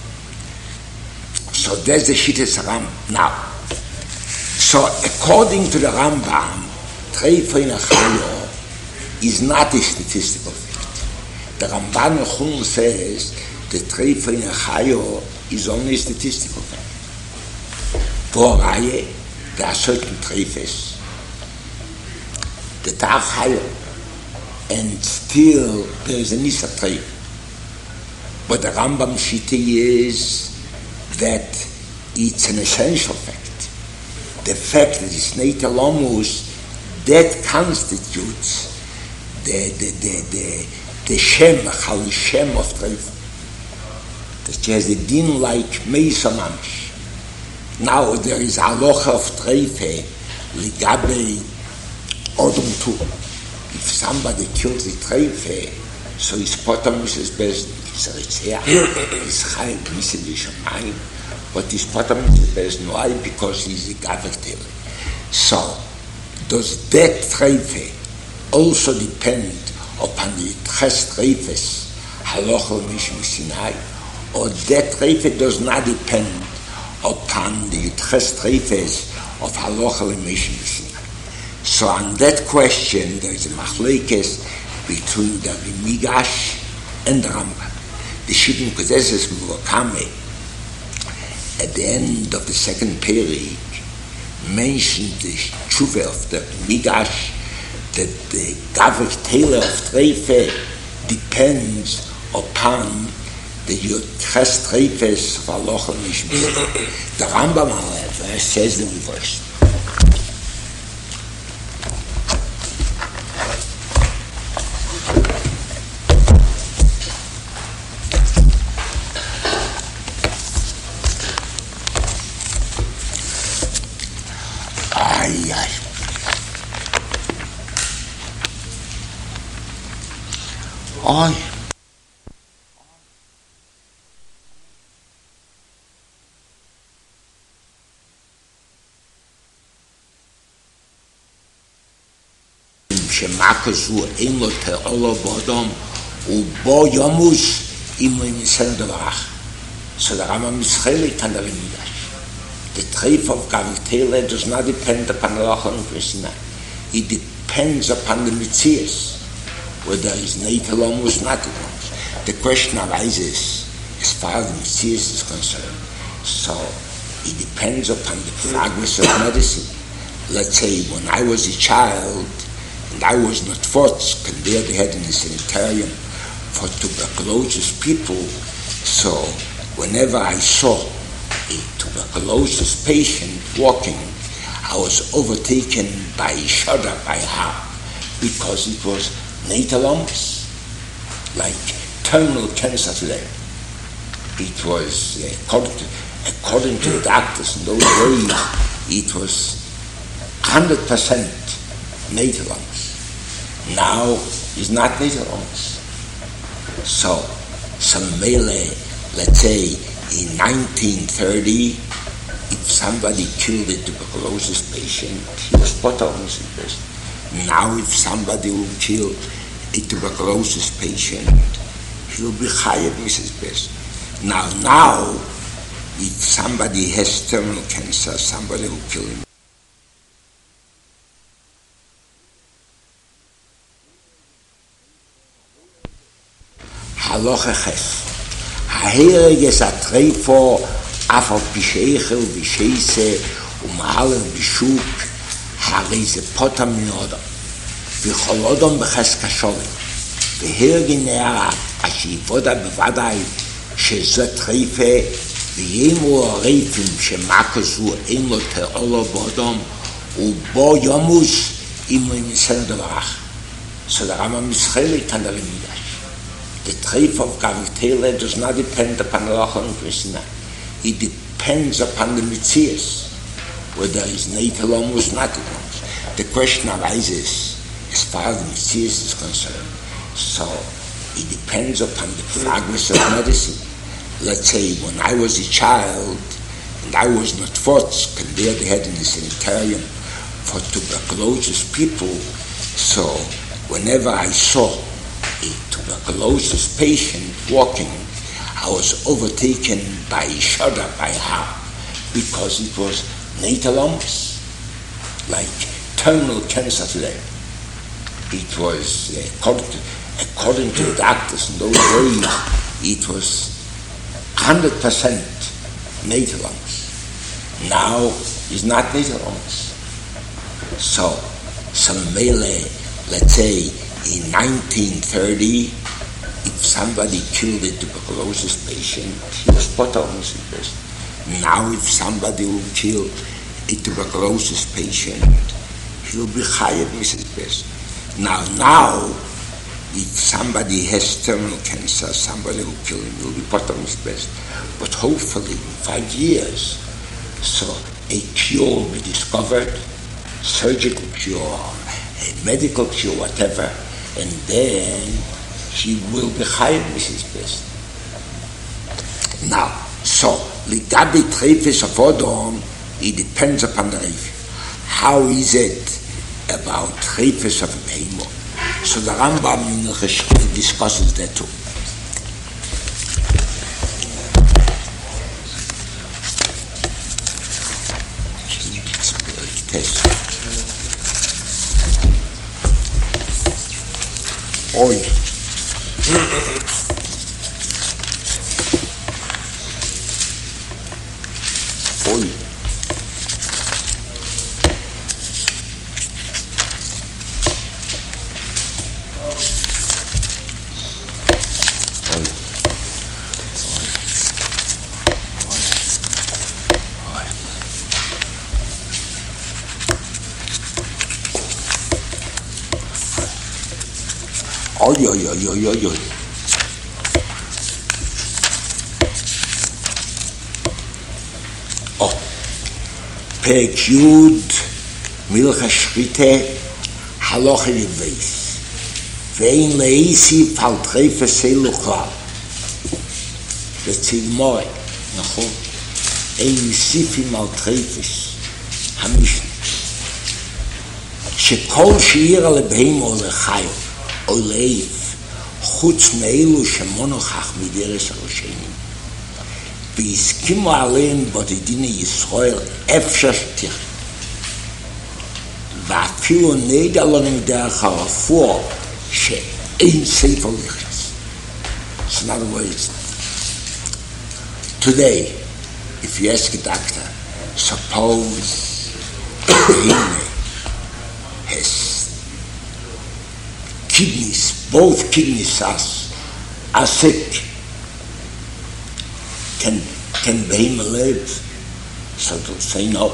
So there's the Shittas Ram. Now, so according to the Rambam, treifo in a chayo is not a statistical fact. The Ramban Chum says the treifo in a chayo is only a statistical fact. For Raye, there are certain treifes that are chayo, and still there is a nisa treif. But the Rambam Shita is that it's an essential fact. The fact that it's Neita Lomus, that constitutes the the the the the Shem, Chal Shem of Treif. That she has a din like Meisa Mamish. Now there is halacha of Treife, Ligabe Odom Tu. If somebody kills the Treife, so his potamus is best. So it's here, it's high, but his potamus is best. Why? Because he's a Gavetil. So, does that Treife also depend upon the Ches Treifes, Halochel Mishim Sinai, or that Treife does not depend upon the Yudches Treifes of Halacha L'Mishim. So on that question, there is a machlekes between the Migash and the Rambam. The Shibim Kodeses Muvakame, at the end of the second period, mentioned the tshuva of the Migash, that the Gavrik Taylor of Treife depends upon the Yudches Treifes of Halacha L'Mishim. The Rambam, however, says the reverse. Ay, ay. Ay. שמאקסו אין לו תעולו באדם ובו יומוס אם הוא מסן דברך. So the Rambam is chilek on the Midrash. The treif of Gavrik Taylor does not depend upon the Halacha L'Mishim. It depends upon the Mitzias, whether there is Neitelom or not. The question arises as far as the Mitzias is concerned. So it depends upon the progress of medicine. Let's say when I was a child and I was not forced, and there they had in the sanitarium for tuberculosis people, so whenever I saw a tuberculosis patient walking, I was overtaken by shudder, by how, because it was natalomas, like terminal cancer today. It was, uh, according, to, according to the doctors in those days, it was one hundred percent natalomas. Now it's not natalomas. So, some melee, let's say in nineteen thirty, if somebody killed a tuberculosis patient, he was put on his person. Now if somebody will kill a tuberculosis patient, he will be chayav Missus Person. Now, now, if somebody has terminal cancer, somebody will kill him. Halacha Ches. Haherig es a treifo af auf Bisheichel, Bisheise, umhalen Bishuk, harise potam mioda. Vicholodom beches kasholim. Vihirgi nera, ashivoda bevadai, שזה טריפה וימו הרייפים שמקסו אין לו תעולו באדם ובו יומוס אם הוא מסן דברך. So the Rambam is chilek on the Midrash. The trife of Gavrik Taylor does not depend upon the Halacha L'Mishim. It depends upon the Mitzias, whether there is Neitelom or not. The question arises as far as the Mitzias is concerned. So it depends upon the progress of medicine. Let's say when I was a child and I was not forced, and there they had in the sanitarium for tuberculosis people, so whenever I saw a tuberculosis patient walking, I was overtaken by shudder, by how, because it was natalomas, like terminal cancer today. It was, uh, according, to, according to the doctors in those days, it was one hundred percent natalomas. Now it's not natalomas. So, some melee, let's say in nineteen thirty, if somebody killed a tuberculosis patient, he was put on his person. Now if somebody will kill a tuberculosis patient, he will be chayav Missus Person. Now, now, if somebody has terminal cancer, somebody will kill him, will be put on his best. But hopefully, in five years, so a cure will be discovered, surgical cure, a medical cure, whatever, and then he will be chayav Missus Best. Now, so, ligabi treifes of Odom, it depends upon the Reif. How is it about treifes of Behemoth? So the Rambam in the Cheshire discusses that too. test. Oi. Oi. Oi, oi, oi, oi, oi, oi. Oh. Peg Yud, Milcha Shchite, Halacha Yudveis. Vein Leisi, Paltreife Seilu Klal. Letzig Moi, Nachon. Ein Yisifi Maltreifes, Hamishn. שכל שיר לבהמו לחיו, או להיף, חוץ מאלו שמונו חך מדרס הראשונים. והסכימו עליהם בודדיני ישראל אפשר שתיך. ואפילו נדע לנו דרך הרפואה שאין ספר לכס. So in other words, today, if you ask a doctor, suppose he has kidneys, both kidneys are, are sick. Can can Behema live? So they'll say no.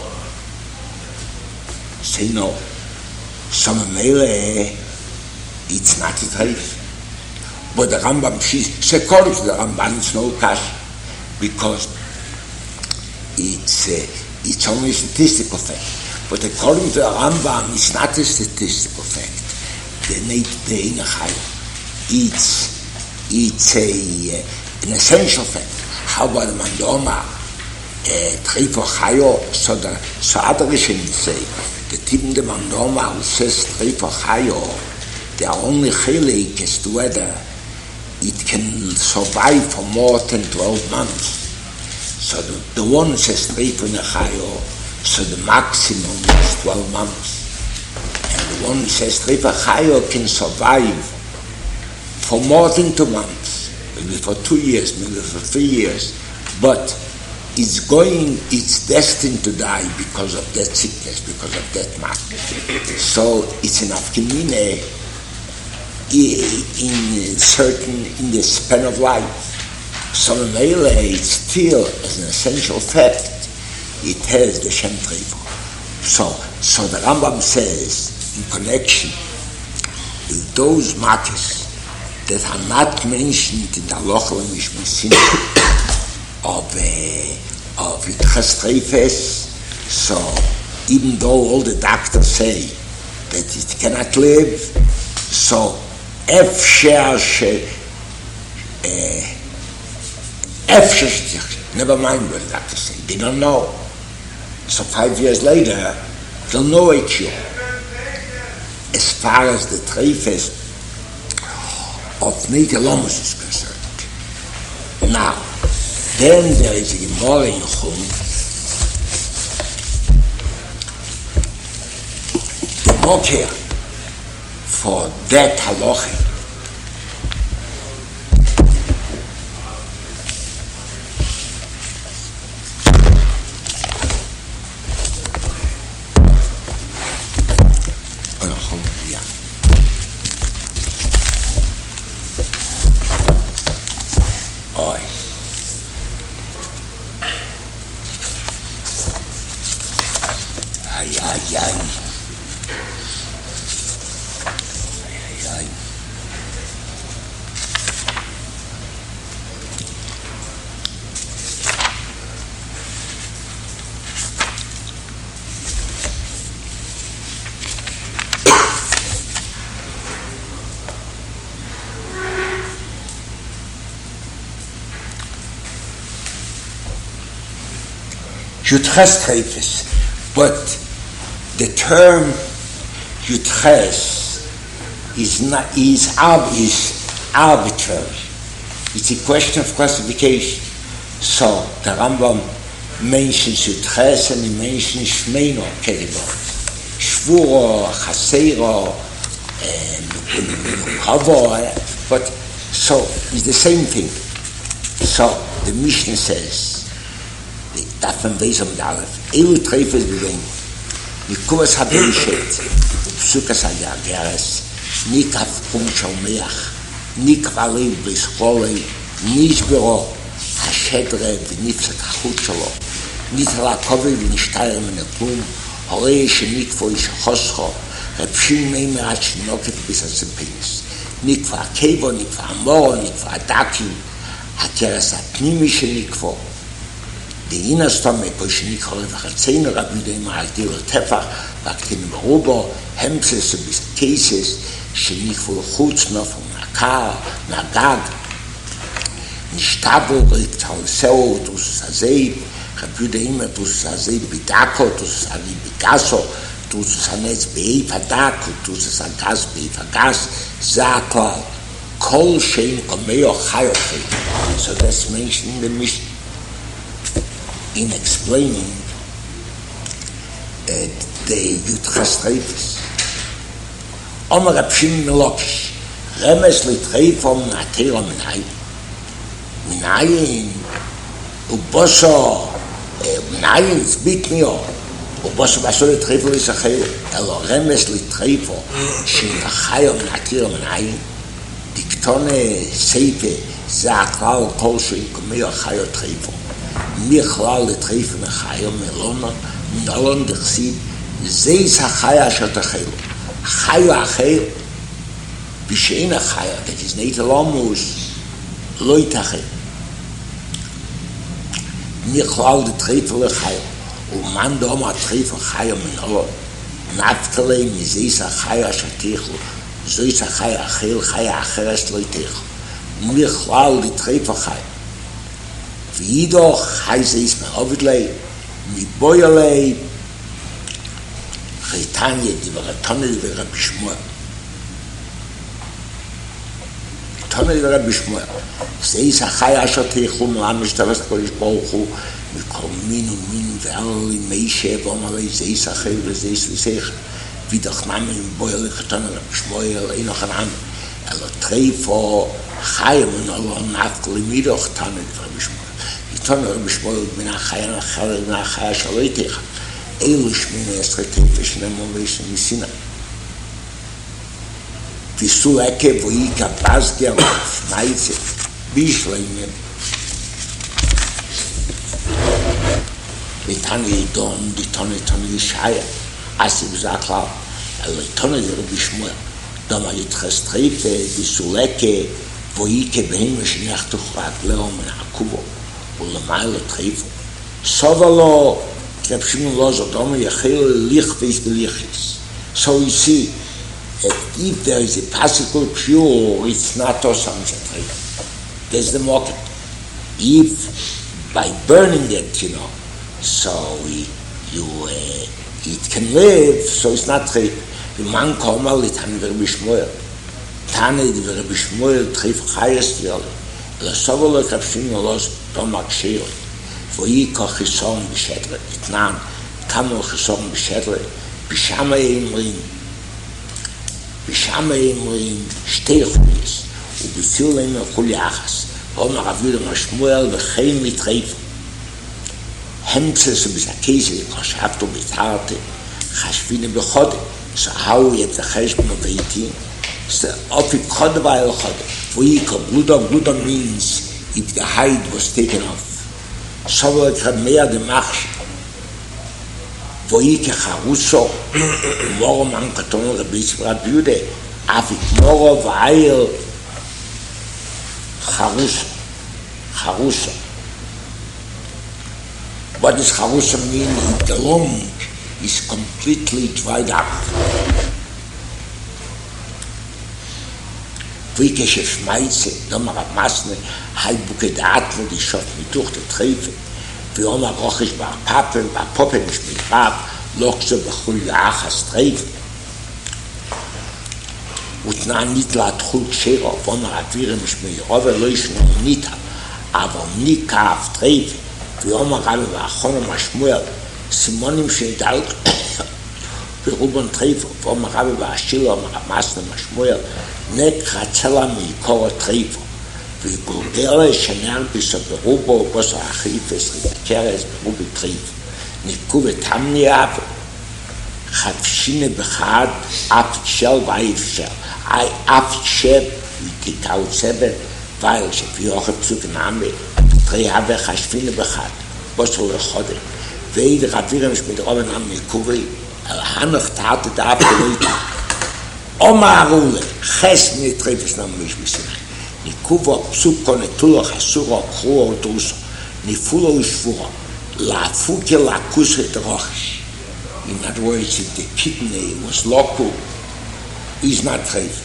Say no. Some mele, it's not a life. But the Rambam, she's according to the Rambam, it's no cash because it's uh, it's only a statistical fact. But according to the Rambam, it's not a statistical fact. The need the inner It's it's a uh, an essential fact. How about the Mandoma? Tripo Chayo, so the so other Rishonim say the team the Mandoma who says Tripo Chayo, the only chilek is to whether it can survive for more than twelve months. So the, the one says Tripo Chayo, so the maximum is twelve months. And the one says Tripo Chayo can survive for more than two months, maybe for two years, maybe for three years, but it's going, it's destined to die because of that sickness, because of that matter. So it's an afkinine in certain, in the span of life. So Mele, it's still, as an essential fact, it has the Shem Tripo. So, so the Rambam says, in connection with those matters that are not mentioned in the Halacha Mishmusin of uh, of Yitzchak Treifes, so even though all the doctors say that it cannot live, so Efsher she Efsher never mind what the doctors say, they don't know. So five years later, they'll know it sure. As far as the Treifes of Nitalomus is concerned. Now, then there is a Gemara in Chum. The Moker for that halacha Yutches Treifes, but the term Yutches is not is, is arbitrary. It's a question of classification. So the Rambam mentions Yutches and he mentions Shmeino Kedibon. Svuro, Chasero, Kovo, but so it's the same thing. So the Mishnah says, that from Vesam Dalef, Elu Treifes Bevein, Nikuvas Haberishet, Psukas Agageres, Nikaf Kum Shalmeach, Nikvalei Blisholei, Nishbero, Hashedre, Vinifsat Hachut Shalo, Nitala Kovi, Vinishtayer Menekum, Horei Shenikvo Ish Hoscho, Repshim Meimerat Shinoket Bisasipis, Nikva Kevo, Nikva Amoro, Nikva Adakim, Hakeres Apnimi Shenikvo, the inner stomach, Poshinikho, Vachatzena, Rabbi Maldir, Tefach, Baktin Barubo, Hemses, cases, Shenikvo, Chutznof, Nakar, Nagad, Nishtabo, Riptal Dus Sazei, Rabbi Dus Sazei, Bidako, Dus Sali Picasso, Dus Sanetz Bei Padako, Dus Sagas Bei Fagas, Zakla, Kol Shein Komeo Chayofe. So that's mentioned in the Mishnah. In explaining uh, the Yutchas Treifes. Omer Rapshim Melokish, Remes Litreifo Minatera Minai, Minayin, Uboso, Minayin, Zbik Mio, Uboso Baso Litreifo Lisachel, Elo Remes Litreifo, Shinachayo Minatera Minayin, Diktone Seife, Zakral Kolsho Inkomeo Chayo Treifo. Michlal the Treif and Chaya Melona, Nolon the Chsid, Zeis HaChaya Shotachel, Chaya Achel, Bishein HaChaya, that is Neit Alomus, Loitachel. Michlal the Treif and Chaya, Uman Doma Treif and Chaya Melona, Naftale, Zeis HaChaya Shotachel, Zeis HaChaya Achel, Chaya Acheres Loitachel. Michlal the Treif and Chaya. V'yidoch Chayzeis Me'ovidlei, Miboyalei, Chaytanya Divaratone Divarabbi Shmuel. Tone Divarabbi Shmuel. Zeis HaChaya Asher Teichu Me'am Mishtavas HaKadosh Baruch Hu, Mikol Min U'Min Ve'al Meishe V'omalei Zeis HaChel V'Zeis V'Seich, V'yidoch Nami Miboyalei Chatone Divarabbi Shmuel, Einoch Anam, Elo Treifo Chaya Menolo Naftali Midoch Tone Divarabbi Shmuel. Tana Bishmol Minachaya Chal Minachaya Shaloitech, Elish Minestre Tefish Nemovish Misina. Visuleke Voika Pasgel, Maitze, Bishlaim, Vitani Don, Ditoni Tony Shaya, Asib Zakla, Eletoni Bishmol, Doma Yitchestrefe, Visuleke, Voike Behemish Nachtuchrat, Leom and Akubo. ולמעלה תחיפו. סובה לו, כנפשימו לו זאת אומר, יחל ליכביס בליכיס. So you see, if there is a particle pure, it's not awesome as a treifa. There's the market. If by burning it, you know, so we, you, uh, it can live, so it's not treifa. The man come out, it can be Shmuel. Tane, the Rabbi Shmuel, treifa chayas yale. לסובה לו כנפשימו לו Tomak Shiro, Voika Chison Bishedre, Itnan, Kamo Chison Bishedre, Bishama Imrim, Bishama Imrim, Steichunis, Ubifilim Kuliachas, Homer Avilam Shmuel, Vechein Mitreif, Hemses Bisakesi, Koshavto Bitarte, Chashvine Bechode, so how we have the Cheshbon of eighteen, so Ofi Kodva El Chode, Voika, Bluda, Bluda means if the hide was taken off. So it had made the machsh. Voike Charuso, Moro Mankaton, the Bishop Rabude, Afik Moro Vail Charuso. Charuso. What does Charuso mean? The lung is completely dried up. Voike Shefmaitze, Doma Masne, Hai Buke Atmo, die Schof mit durch die Trefe, wie Oma Rochisch Bar Papen, Bar Poppenisch mit Rab, Lochse Bachul Achas Trefe. Und na Nitla Tchul Kshero, Oma Ravire mich mit Rove Leuschen und Nita, aber Nika auf Trefe, wie Oma Rabbe Bachon und Mashmuel, Simonim Shedalk, ברובון טרייפו, ואומר רבי והשילה, אומר המסנה משמואל, נקרא צלע מיקורו טרייפו, וגולגלה שנרביסו ברובו, בוסו החיפס, ריבקרס, ברובי טרייפו, ניקו ותמני אבו, חפשינה בחד, אף של ואיף של, אי אף שב, ותיקאו צבן, weil ich wie auch zu genannt drei habe חשפינה בחד בוסו לחודש ואיד רבירם mit Robin am Kubi hanach tat da abgelegt omarule חס נטריפס נם מיש מיש ניקובו פסוק קונטולו חסורו קרו דוס ניפולו שפורה לאפוקה לקוס דרוחש in other words the kidney was local is not trade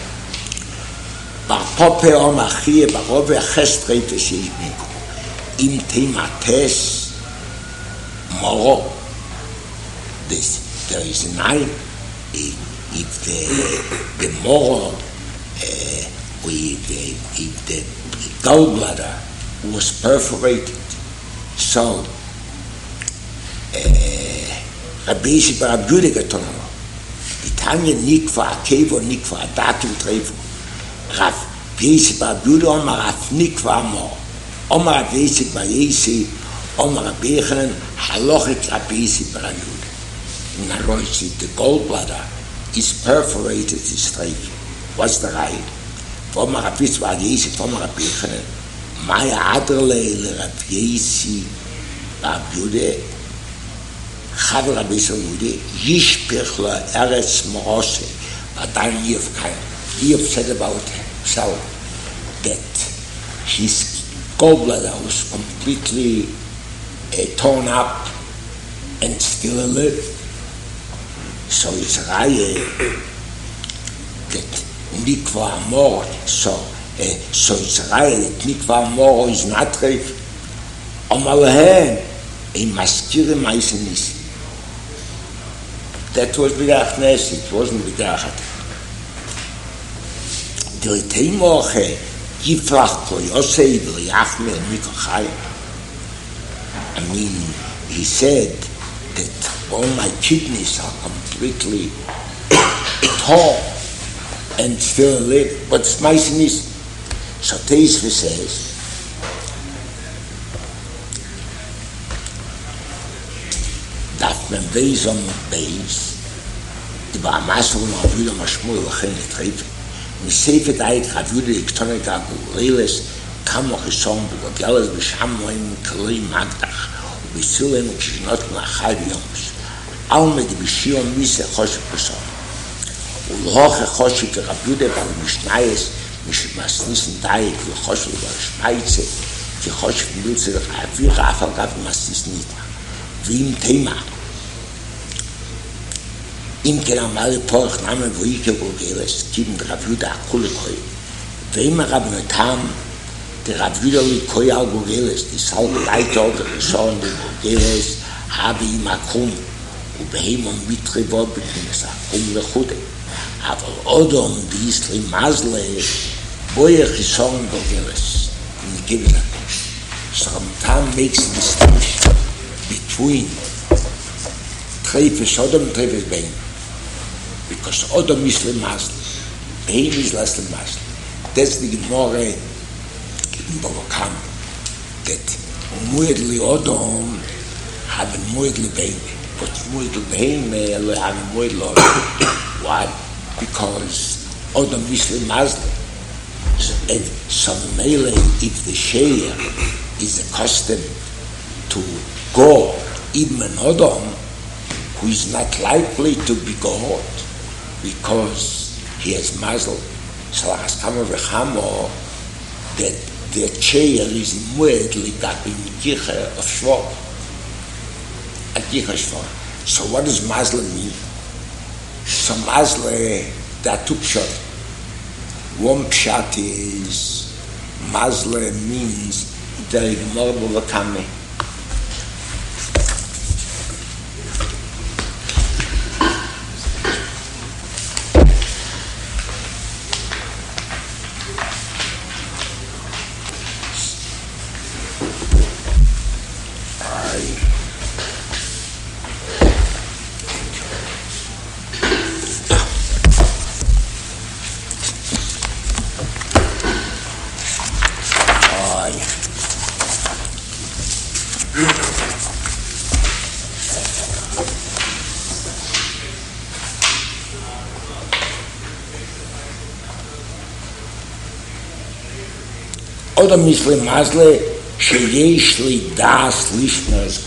בפופה או מחיה ברוב החסטרית שיש ביקו אם תימתס מורו this there is a night if the the moro uh, with the if the gallbladder was perforated so Rabbi Shibara Abjude getonno Itanya nikva kevo nikva datu trevo Rav Yesi Bar Abjude Omar Rav Nikva Amor Omar Rav Yesi Bar Yesi Omar Rav Yechanan Halochik Rav Yesi Bar Abjude in other words the gallbladder is perforated is straight what's the right Omar Rav Yesi Bar Yesi Omar Rav Yechanan Maya Adrele Rav Yesi Bar Abjude Chaver Rabbi Yisrael Yishpech Lo Eretz Morose Adan Yev Kain Yev said about himself that his gallbladder was completely uh, torn up and still alive. So it's Raya that Nikva Amor so uh, so it's Raya that Nikva Amor is not right. Omalahem in Maskire Maisenis. That was B'dach Nes, it wasn't B'dach Hat. Der Teimoche, Giflach Ko Yosei, V'liachme, Mikol Chayim. I mean, he said that all my kidneys are completely torn and still alive. But it's my sinis. So Teisve says, darf man weis on beis die war masel no wieder mashmul khin treif mi sefe dait hat wieder ektonika reles kam noch schon über alles beschammoin kli magdach und wir sollen nicht nach halb jungs auch mit die beschirm misse khosh person und hoch khosh ke rabude beim schnais mich was nicht dait khosh über schmeize die khosh nutze wir rafa gab was ist nicht wie im Thema. Im Keramale Porch Name Woike Bogeles, Kim Ravuda Kulekoi. Wem Rabnotam, der Ravuda Likoi Al Bogeles, die Salbe Leiter oder Son de Bogeles, habe ihm Akum, und behem und Mitrivot beginnes Akum Lechude. Aber Odom, die Isli Masle, Boye Chison Bogeles, in the Gibna. So Ramtam makes a distinction between Treifes Odom and Treifes Behem. Because Odom is the Masl, Behem is less than Masl. That's the Gemara in Bavokam, that Muedli Odom have a Muedli Behem, but Muedli Behem have a Muedli Odom. Why? Because Odom is the Masl. And so Mele, if the Sheir is accustomed to go, even an Odom, who is not likely to be God, because he has mazel, salachas kama v'chamo, that the chair is immediately got in gicha of shvor, a gicha shvor. So what does mazel mean? So mazel, that two pshat. One pshat is mazel means the ignorable v'kame. Odom Misle Mazle Sheyesh Li Das Lishnas.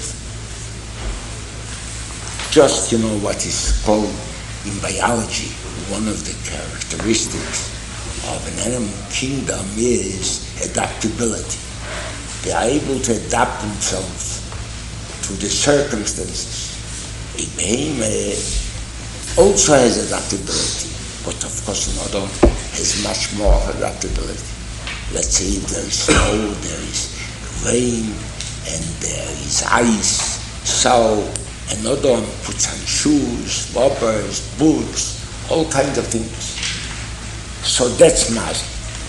Just, you know, what is called in biology, one of the characteristics of an animal kingdom is adaptability. They are able to adapt themselves to the circumstances. A behemoth also has adaptability, but of course an Odom has much more adaptability. Let's say there is snow, there is rain, and there is ice, so an Odom puts on shoes, rubbers, boots, all kinds of things. So that's Mazle.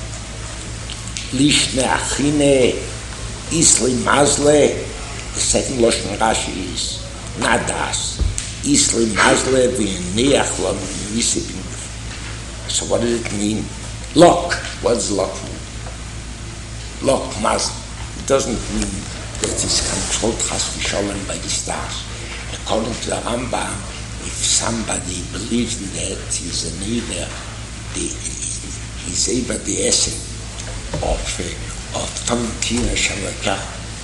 Lishne Achine Isli Mazle, the second Lashon Rashi is Nadas. Isli Mazle V'neach Lo Misibin. So what does it mean? Lock. What does lock mean? Lock, Mazle. It doesn't mean that it's controlled Chas v'Sholem by the stars. According to the Rambam, if somebody believes in that, he's a neighbor, he's able the essence of of Tamtina Shalaka.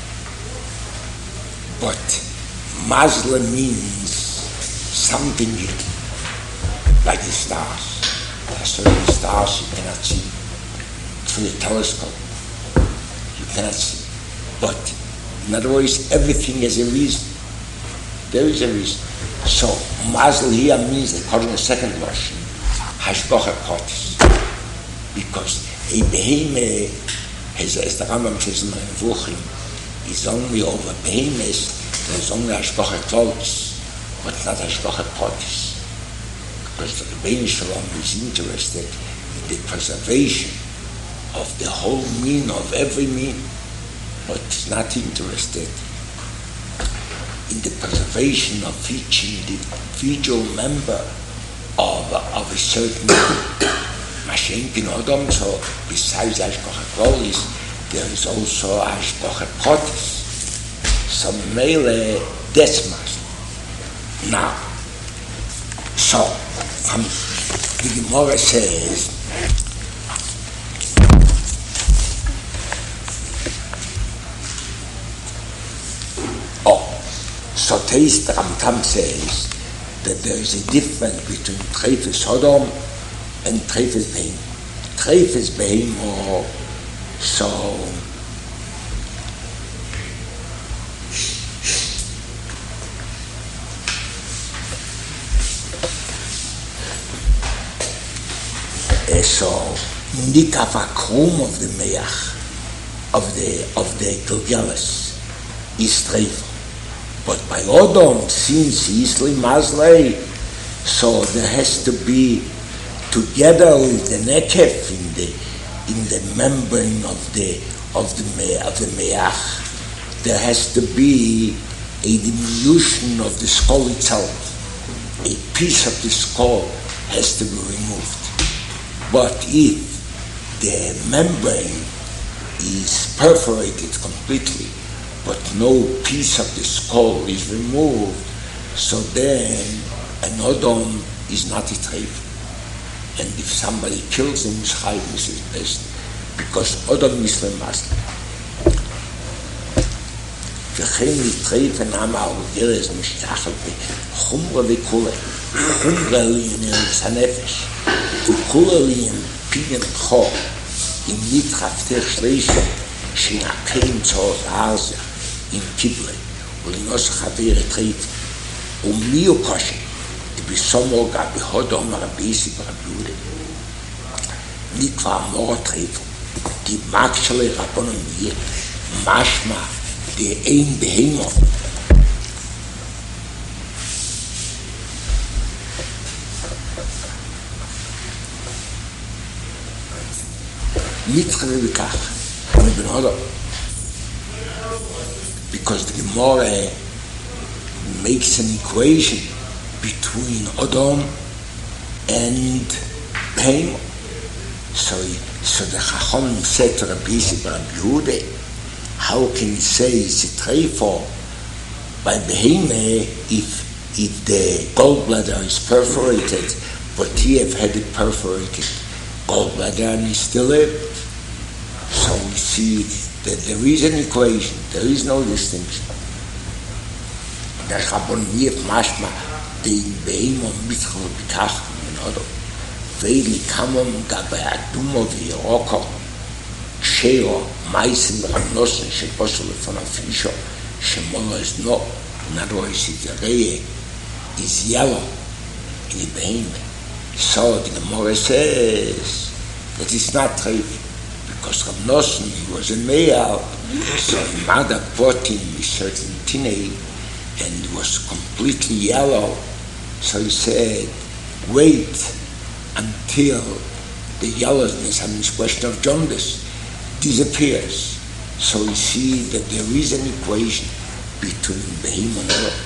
But Mazle means something like the stars. There are certain stars you cannot see through the telescope. You cannot see. But in other words, everything has a reason. There is a reason. So Mazle here means, according to the second version, Hashgacha Pratis. Because a behemoth has, as the Rambam says in Nevuchim, is only over behemoths, there is only Hashgacha Pratis, but not Hashgacha Pratis. Because the Rebbeinu Shalom is interested in the preservation of the whole mean, of every mean, but is not interested in the preservation of each individual member of, of a certain Mashenkin Odom. So besides Hashgacha Pratis, there is also Hashgacha Pratis. So Mele Desmas. Now, so um, the Gemara says, so Teis the Ramtam says that there is a difference between Treifes Odom and Treifes Behem. Treifes Behem, or so uh, so Nikavakrum of the Meach of the of the Gilgalis is Treifes. But by Odom, since Isli Mazle, so there has to be, together with the nekef in the in the membrane of the of the of the meach, there has to be a diminution of the skull itself. A piece of the skull has to be removed. But if the membrane is perforated completely, but no piece of the skull is removed, so then an Odom is not a treif. And if somebody kills him, Shchayim is best, because Odom Misle Mazle. V'chein litreif and Ama Arugirez Mishtachel Chumra v'kule, Chumra liyin elis hanefesh, v'kule liyin pigen cho, im nitchaftech shleisha, shenakeim tzor arzia, in Kible, ולנוס חבר התחיית, ומי הוא קושי, בסומו גבי הודו מרבי איסי ברבי יהודה. נקבע מור התחיית, דימק שלי רבונו מיה, משמע, דאין בהימו. מתחרה בכך, מבן הודו, because the Gemara makes an equation between Odom and Behem. So, so the Chacham said to Rabbi Yisi Bar Rabbi Yehuda, how can he say it's a treifo by Behem if if the gallbladder is perforated, but he have had it perforated gallbladder and he still lived? So So we see that there is an equation, there is no distinction. Der Rabban wird manchmal den Behemoth mitchel betrachten, oder? Weil kann man dabei Adumo wie Roko, Sheo, Meisen, Ramnossen, Sheposole von der Fischer, Shemolo is no, in other words, the Reye is yellow in the Behemoth. So the Gemara says that it's not true, because Ramnossen, he was a male, so the mother brought him a certain teenage, and it was completely yellow. So he said, wait until the yellowness, I mean, this question of jaundice, disappears. So we see that there is an equation between Behemoth and Elo.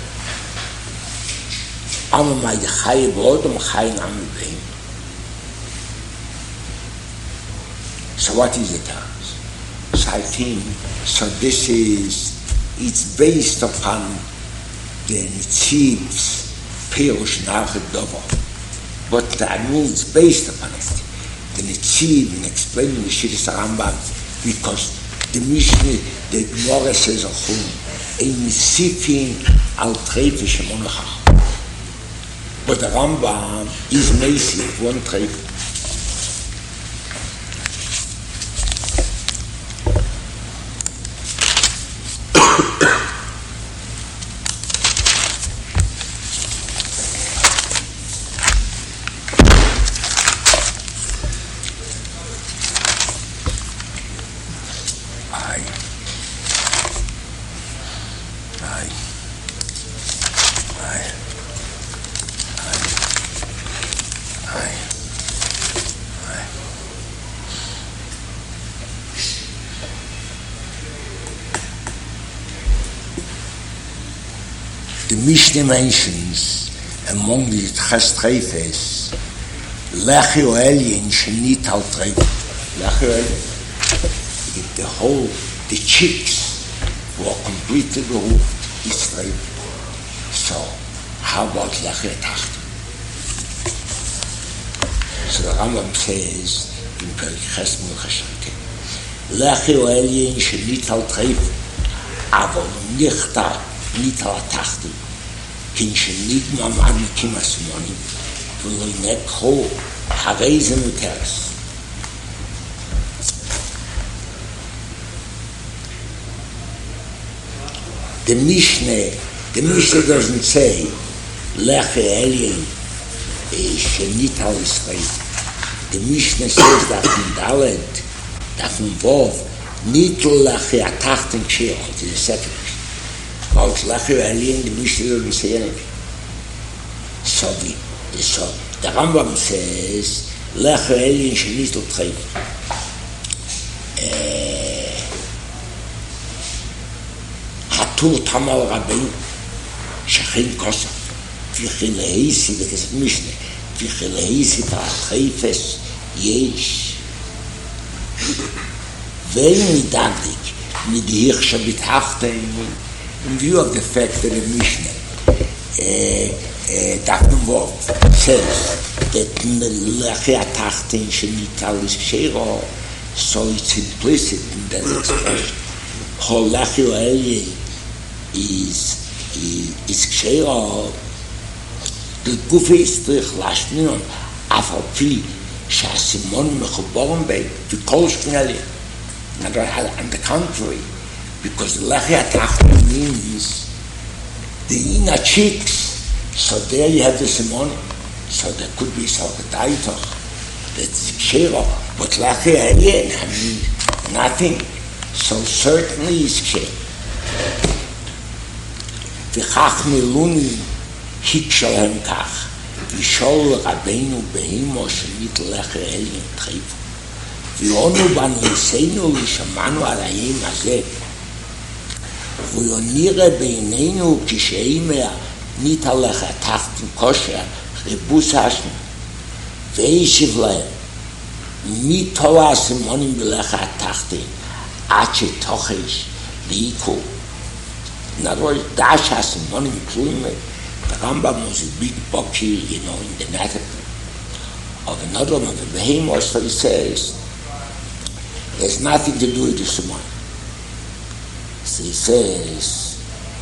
Amamai the Chaye B'odom Chayin Amu Behemoth. So what is the terms? So I think, so this is, it's based upon the Nitziv's Pirush Narchet Dovo. But that means based upon it. The Nitziv in explaining the Shittas Rambam, because the Mishnah, the Gemara says of whom, a Misifin al Treife Shemonachach. But the Rambam is Meisi, one Treife. The Mishnah mentions among the Chastreifes Lechi Oelien Shenit al Treif. Lechi Oelien, the whole, the cheeks were completely removed, is Treif. So, how about Lechi Tacht? So the Rambam says in Perik Ches Milchashanke, Lechi Oelien Shenit al Treif, aber nicht da, nicht al Tacht. Kin shenigma marmikim asmonim, v'lo nekho hareizem uteres. The Mishnah, the Mishnah doesn't say leche elien shenit al Yisrael. The Mishnah says that in Dalet, that involve nitl leche atachten kshir. It is a second. About Lechi Elien, the Mishnah doesn't say anything. So the, so the Rambam says, Lechi Elien Shenit al Treif. Hatur Tamal Rabbeinu, Shachin Kosa, Vichileisi, that is Mishnah, Vichileisi Ta'atreifes Yesh. Vein Midagdik, Midhich Shabit Hachtein, in view of the fact that the Mishnah, that involved, says that Lechi Atachtin Shenital is Kshero, so it's implicit in that expression. Ho Lechi Oelien is is Kshero. The Gufe is Trich Lashminon, Afalpi, Shasimon Mechuboron Bey, the Kolshkinali, and the contrary. Because the Lechi Atachtin means the inner cheeks. So there you have the Simon. So there could be Salkataitoch. That's Kshero. But Lechi Elien, I mean, nothing. So certainly is Kshero. V'chach miluni hikshalem kach. V'shol Rabbeinu behimo shenit Lechi Elien treifu. V'onu ban yiseinu v'shamanu alayim hazeh. ויונירה בינינו כשאימא ניתה לך תחת כושר ריבוס השם וישיב להם מי טובה הסימונים בלך התחתן עד שתוכש להיקו. In other words, dash הסימונים תלויים. The Rambam was a big bucky, you know, in the anatomy of another one of the behemoth. So he says There's nothing to do with the Simon. So he says,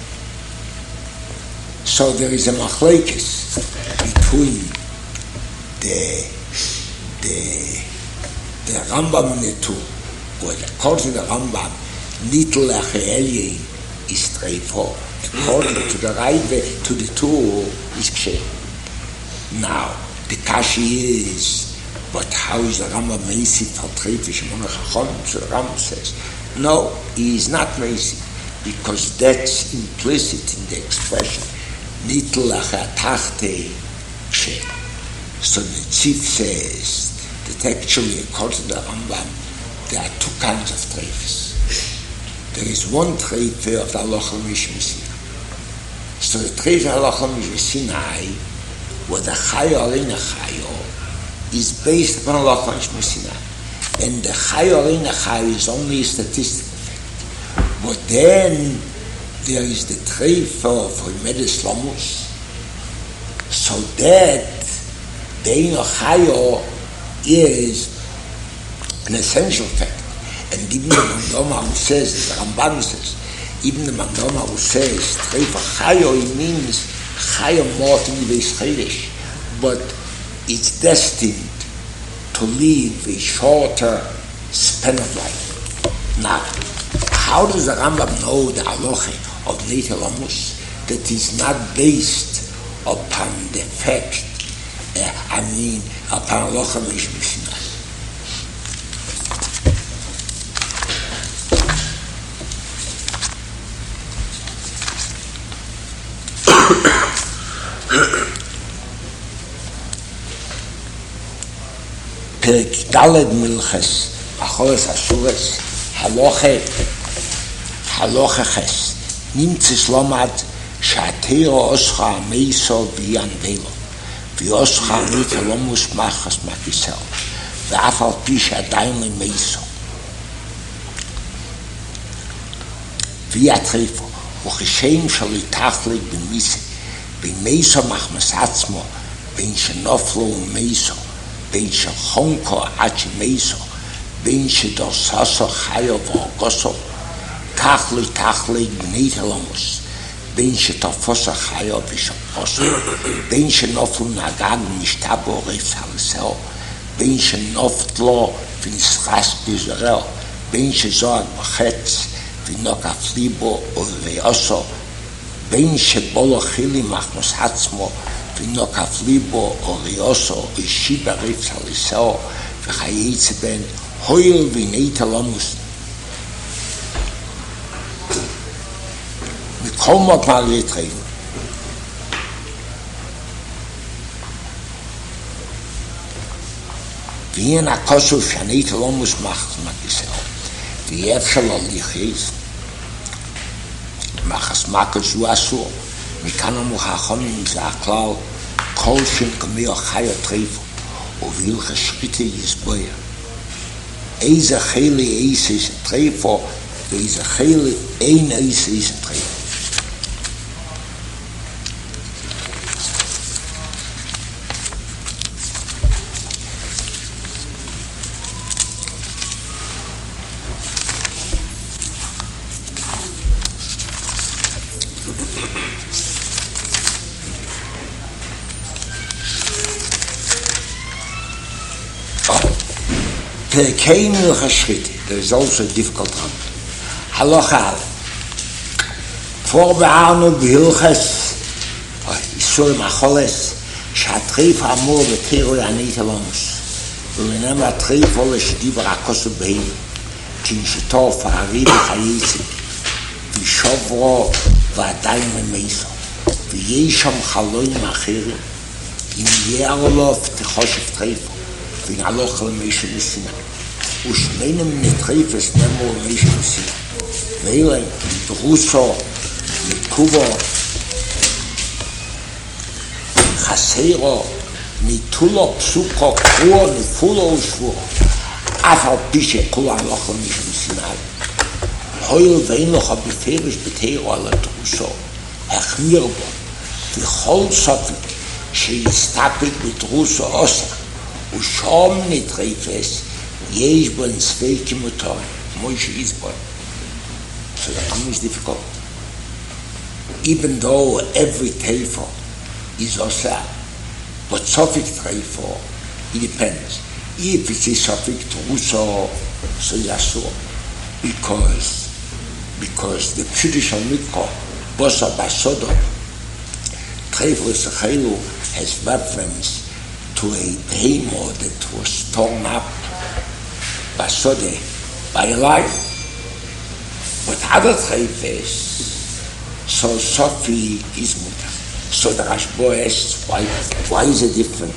so there is a machlekes between the the the Rambam and the two. But according to the Rambam, Nitul Acheelye is straightforward. According to the Raive, to the two is Kshem. Now, the Kashi is, but how is the Rambam Meisi vertreten among the Chacham? So the Rambam says, no, he is not Meisi, because that's implicit in the expression Nitul Acheatachte Kshem. So the chief says that actually, according to the Rambam, there are two kinds of treifes. There is one treife of the Halacha Mishmesina. So the treife of the Halacha Mishmesina, where the Chayo Arena Chayo is based upon Halacha Mishmesina. And the Chayo Arena Chayo is only a statistical effect. But then there is the treife of Remedis Lomus. So that the Eino Chayo is an essential fact. And even the Mandoma who says, the Ramban says, even the Mandoma who says, Treifa Chayo, it means Chayo Morten Yveis but it's destined to live a shorter span of life. Now, how does the Rambam know the halacha of Neitel Amos that is not based upon the fact, uh, I mean, upon halacha Mishmesina? פרק ד' מלכס, אחורס אסורס, הלוכה, הלוכה חס. נמצא שלומד שהתירו אוסך המייסו ויאן בילו, ואוסך המית לא מוסמכס מהכיסאו, ואף על פי שעדיין למייסו. ויתריפו, וכשם שלי תחליק במיסי, בין מייסו מחמס עצמו, בין שנופלו ומייסו, בין שחונקו עד שמייסו, בין שדוססו חיו ואוגוסו, תחלי תחלי בני תלמוס, בין שתופסו חיו ושופסו, בין שנופלו נגן ומשתבו רפס הלסאו, בין שנופלו ונסחס בזרעו, בין שזוהג בחץ ונוקף ליבו וריאוסו, בין שבולו חילי מחמוס עצמו, ונוקף ליבו או ריאוסו ושיבה רפס הלסאו וחייצה בין הויל ונית הלמוס. מכל מות מעלה יתראים. ואין הכוסו שנית הלמוס מחס מהכיסאו. ואפשר לו ליחייס. מחס מקס הוא אסור. מכאן המוכחונים זה הכלל כל שם כמי חיו טריפו ובהלכה שחיתה יסבויה איזה חילי איזה טריפו ואיזה חילי אין איזה איזה טריפו. Perkei Milcha Shchita. There is also a difficult one. Halacha Ale. Vorbearnu b'hilchas Isur Macholes שהטריף האמור בתירו יענית הלומוס ולנם הטריף עולה שדיבר הכוסו בהים כנשתו פערי בחייצי ושוברו ועדיין למייסו ויש שם חלויים אחרים אם יהיה לו תחושף טריפו ונעלוך למישהו מסינה ושמינו מן הטריפס נאמרו למישהו מסינה ואילן דרוסו מקובו חסרו ניתולו פסוקו קרוע נפולו ושבורו אף על פי שכולו הלוך למישהו מסיני הויל ואין לך בפירוש בתירו על הדרוסו החמיר בו וכל סופק שיסתפק בדרוסו עושה ושום נטריפס יש בו אין ספק מותר, כמו שיש בו. So the Rambam is difficult. Even though every teifel is also, but Sofik teifel, it depends. If it's a Sofik Teruso, so Yasuo, because because the traditional Mikko, Bosa Basodo, teifel Sechelu has reference to a behemoth that was torn up Basode by a lion. But other teifels, so Sofi is mutar. So the Rashbo asks, why, why is it different?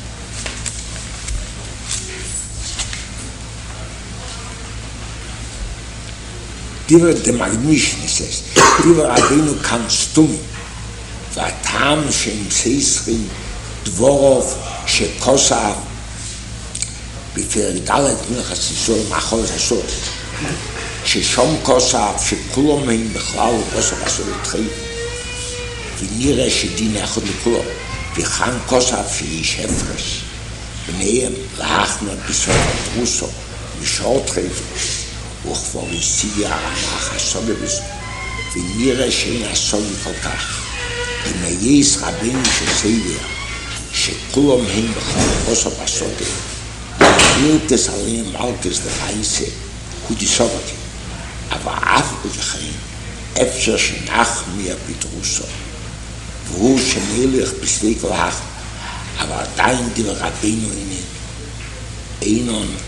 Diver the Magnition says, Diver Rabbeinu kan stum, v'atam shem seisrim dvorov shekosav b'fer dalet minchas yisrael machol hashor. ששום כוסף שכולם הם בכלל כוסף עשו לתחיל ונראה שדין אחד לכולם וכאן כוסף שיש הפרש ביניהם להכנה בסוף התרוסו משעות חפש וכבר השיג הרמח הסוגה בזו ונראה שאין הסוגה כל כך אם היש רבים שסייבר שכולם הם בכלל כוסף עשו מילתס עליהם מלכס לחייסה הוא דיסובתי אבל אף וכן אפשר שנחמיה בתרוסו והוא שנלך בסליק לך אבל עדיין דבר רבינו אינון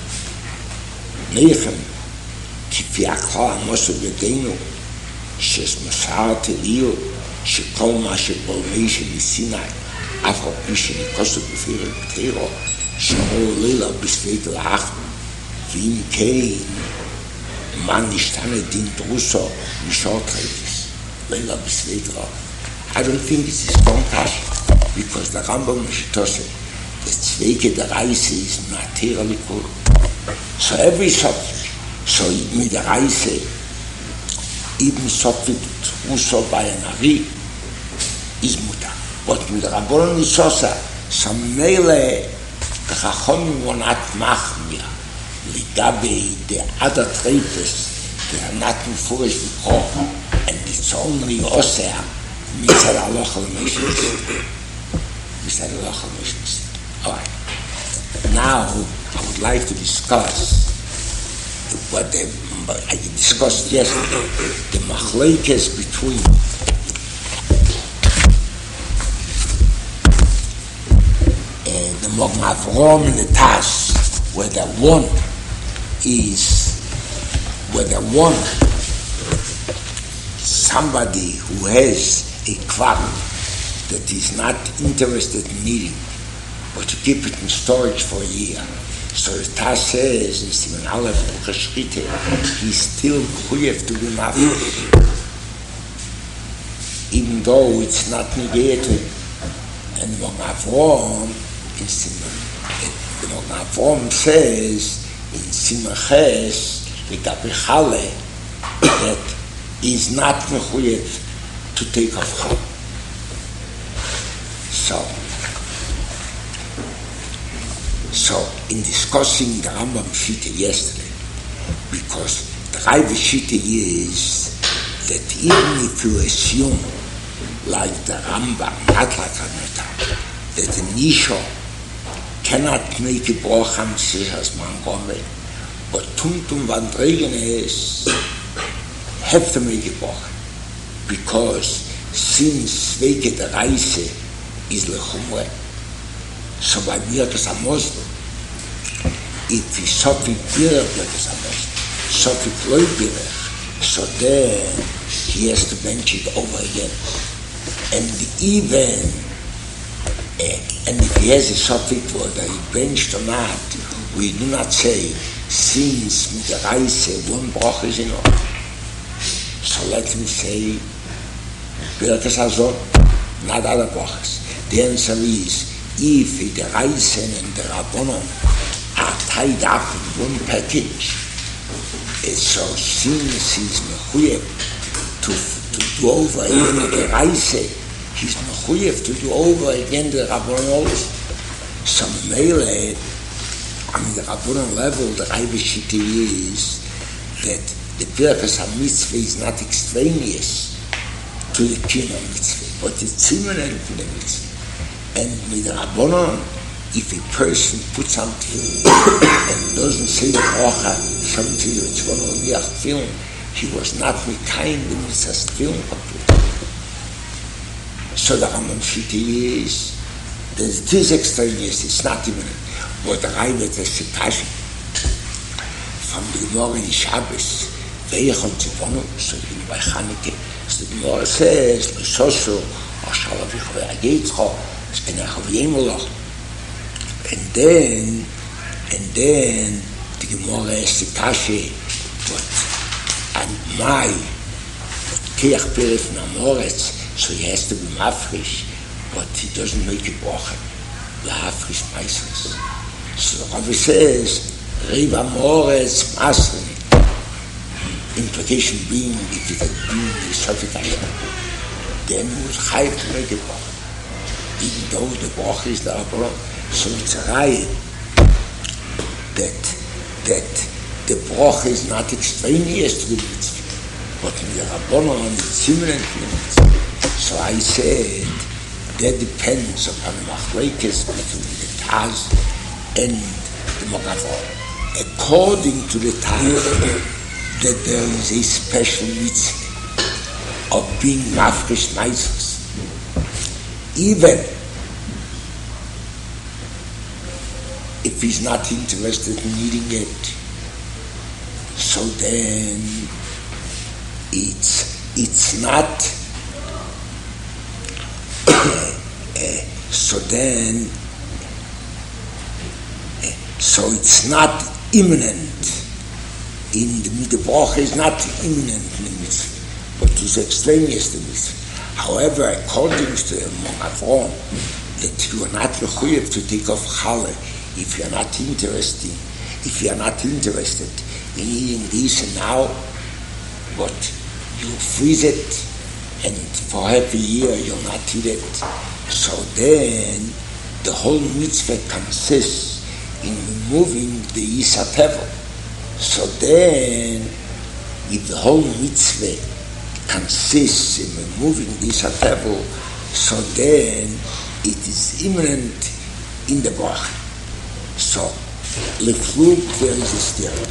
נחם כפי הכלל עמוסו ידינו שסמסרת ליהו שכל מה שבולמי שמסיני אף על פי שנקוסו בפיר פתירו שהוא לילה בסליק לך ואם כן man nishtanet din druso mishot chayvis leila b'sveitra. I don't think this is strong passion because the Rambam Mishitose the tzveike the reise is materially cool. So every subject, so mit der reise even subject druso by an ari is muta. But mit der Rambam Mishitose some mele the chachomim will not machmir Ligabe, the other traitors, they are not enforced before, and it's only Osea, Mitzad Allah al-Meshach. Mitzad Allah al-Meshach. All right. Now, I would like to discuss what the, I discussed yesterday, the machlekes between uh, the Magen Avraham and the Taz, whether one is whether one somebody who has a kvar that is not interested in eating but to keep it in storage for a year. So the Taz says in Siman Aleph Chashchite he's still mechuyev to be mafresh even though it's not negated. And the Magen Avraham in Siman the Magen Avraham says in Simaches, the Gabrichale, that is not mechuyev to take off chal. So, so in discussing the Rambam Shita yesterday, because the Raiva Shita is that even if you assume, like the Rambam, not like Rambam, that the Nisho cannot make a brocham sishas mangomer, but tumtum vandregen is have to make a brocham because since veke the reise is lechumre. So by mirkas a Muslim, if is sofik birach mirkas a Muslim, sofik loy birach, so then he has to bench it over again, and even. Uh, and if he has a suffix whether he benched or not, we do not say since mit der Reise one broch is enough. So let me say Birkas Hazon, not other brochs. The answer is if the Reise and the Rabbonon are tied up in one package, so since he's mechuyev to to do over again the Reise, he's mechuyev to do over again the Rabbonon also. So Mele, on the Rabbanon level, the Rebbe Shitta is that the Birkas HaMitzvah is not extraneous to the Kiyum Mitzvah, but it's imminent to the Mitzvah. And with the Rabbanon, if a person puts on tefillin and doesn't say the bracha, something which one will be a tefillin, he was not mekayim the mitzvah's tefillin complete. So the Rambam Shitta is that it is extraneous, it's not imminent. But the Rebbe Teshikashi from the Gemara in Shabbos, Veichon Tziponu, so the Gemara Chanukah, so the Gemara says, L'shoso, or Shalavicho Ve'ageitcho, Eskenecho Ve'yemolach. And then, and then, the Gemara Teshikashi, but and my Keach Peref Namoretz, so he has to be mafresh, but he doesn't make a bracha. The hafresh meises. So the Rabbi says, Riva Moretz Masreni. Implication being, if it had been the Sofik Ayah, then he was chayav to make a bracha. Even though the bracha is the Rabbanon. So it's a riot that, that the bracha is not extraneous to the mitzvah, but in the Rabbanon it's imminent to the mitzvah. So I said, that depends upon the machlekes between the Taz and the Mogavor. According to the Taz, that there is a special mitzvah of being mafresh meises, even if he's not interested in eating it. So then it's it's not uh, so then uh, so it's not imminent in the the bracha is not imminent in the mitzvah, but it's extraneous to the mitzvah. However, according to the Mogavron, that you are not required to take off challah if you are not interested, if you are not interested in eating this and now, but you freeze it, and for half a year you'll not eat it. So then the whole mitzvah consists in removing the Yisat Hevel. So then, if the whole mitzvah consists in removing the Yisat Hevel, so then it is imminent in the bracha. So, leflug there is a steer.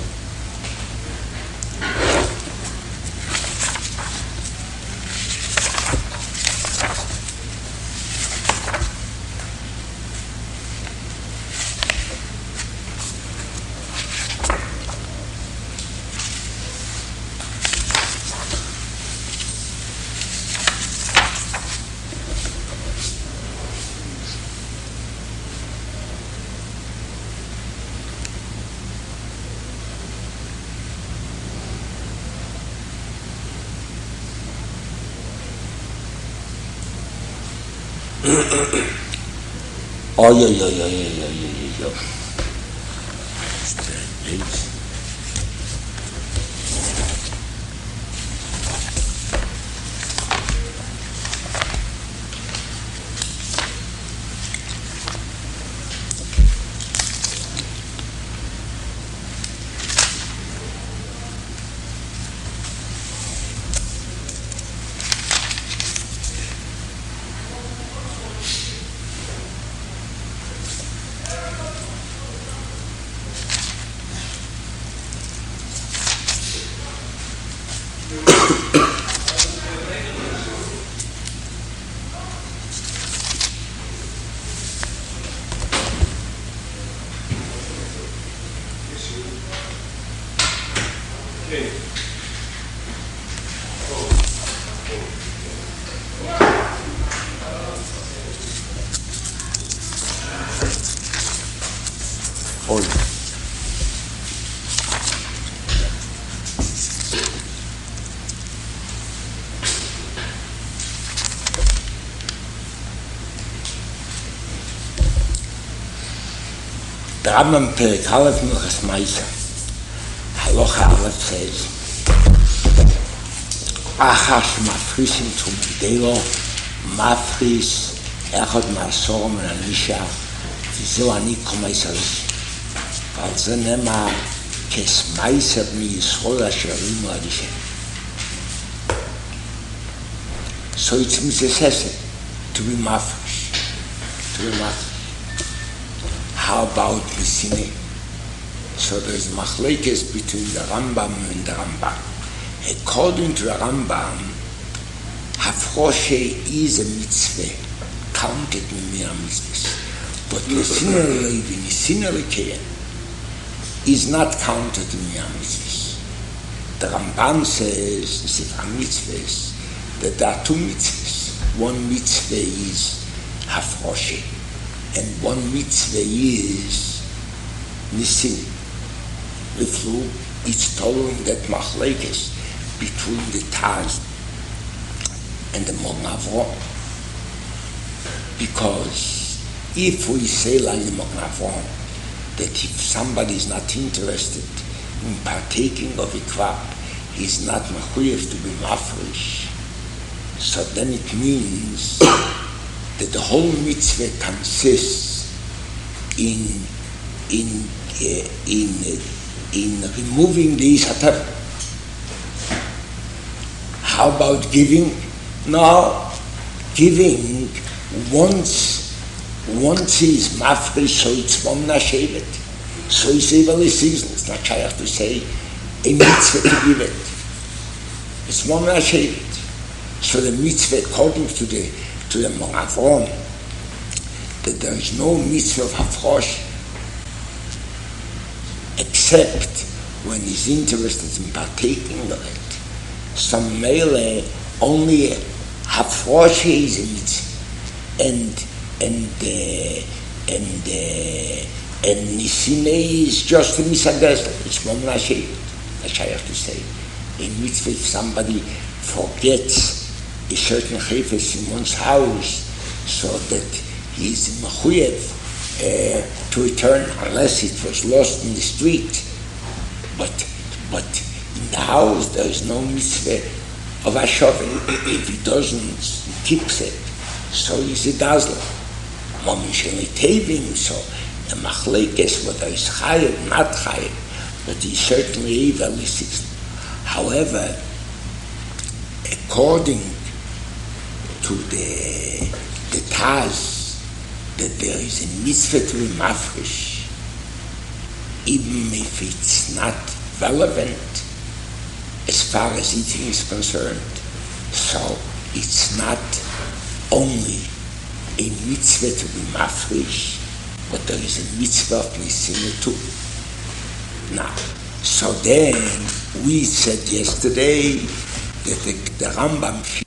Oh, yeah, yeah, yeah, yeah, yeah, yeah, yeah. Please. The Rambam Perek Aleph Minchas Ma'aser Halacha Aleph says Achas mafrisin zum Gedelo mafris echad ma'asor min ha'nisha v'zeu ani kol ma'aser. weil sie nema kes meiser mi Yisroel asher imu Hashem. So it's necessary to be mafresh, to be mafresh. How about Messine? So there's machlekes between the Rambam and the Rambam. According to the Rambam, Hafroshe is a mitzvah, counted in mere mitzvahs. But Messine Levi, Messine Lekeyen, is not counted in mere mitzvahs. The Rambam says, the Sefer mitzvahs, that there are two mitzvahs. One mitzvah is Hafroshe, and one mitzvah is Nisim. With it's following that machlekes between the Taz and the Magen Avraham. Because if we say like the Magen Avraham, that if somebody is not interested in partaking of a crop, he's not mechuyev to be mafresh, so then it means that the whole mitzvah consists in in uh, in uh, in removing the Isatar. How about giving? No, giving once once is mafresh, so it's momna shevet, so it's evil season. It's not shaykh to say a mitzvah to give it. It's momna shevet. So the mitzvah, according to the to the Magen Avraham, that there is no mitzvah of hafrosh except when he's interested in partaking of it. Some mele only hafrosh is a mitzvah, and and uh, and uh, and nisine is just a mitzvah. It's one nashevet. That's I have to say. A mitzvah, if somebody forgets a certain chayfetz in one's house, so that he is mechuyev uh, to return, unless it was lost in the street. But but in the house there is no mitzvah of hashavim. If he doesn't, he keeps it. So he's a dazzler. Momin sheni tevim. So the machlekes whether he's chayev, not chayev, but he's certainly evil. However, according to the the Taz, that there is a mitzvah to be mafresh, even if it's not relevant as far as eating is concerned. So it's not only a mitzvah to be mafresh, but there is a mitzvah of nisina too. Now, so then we said yesterday that the, the Rambam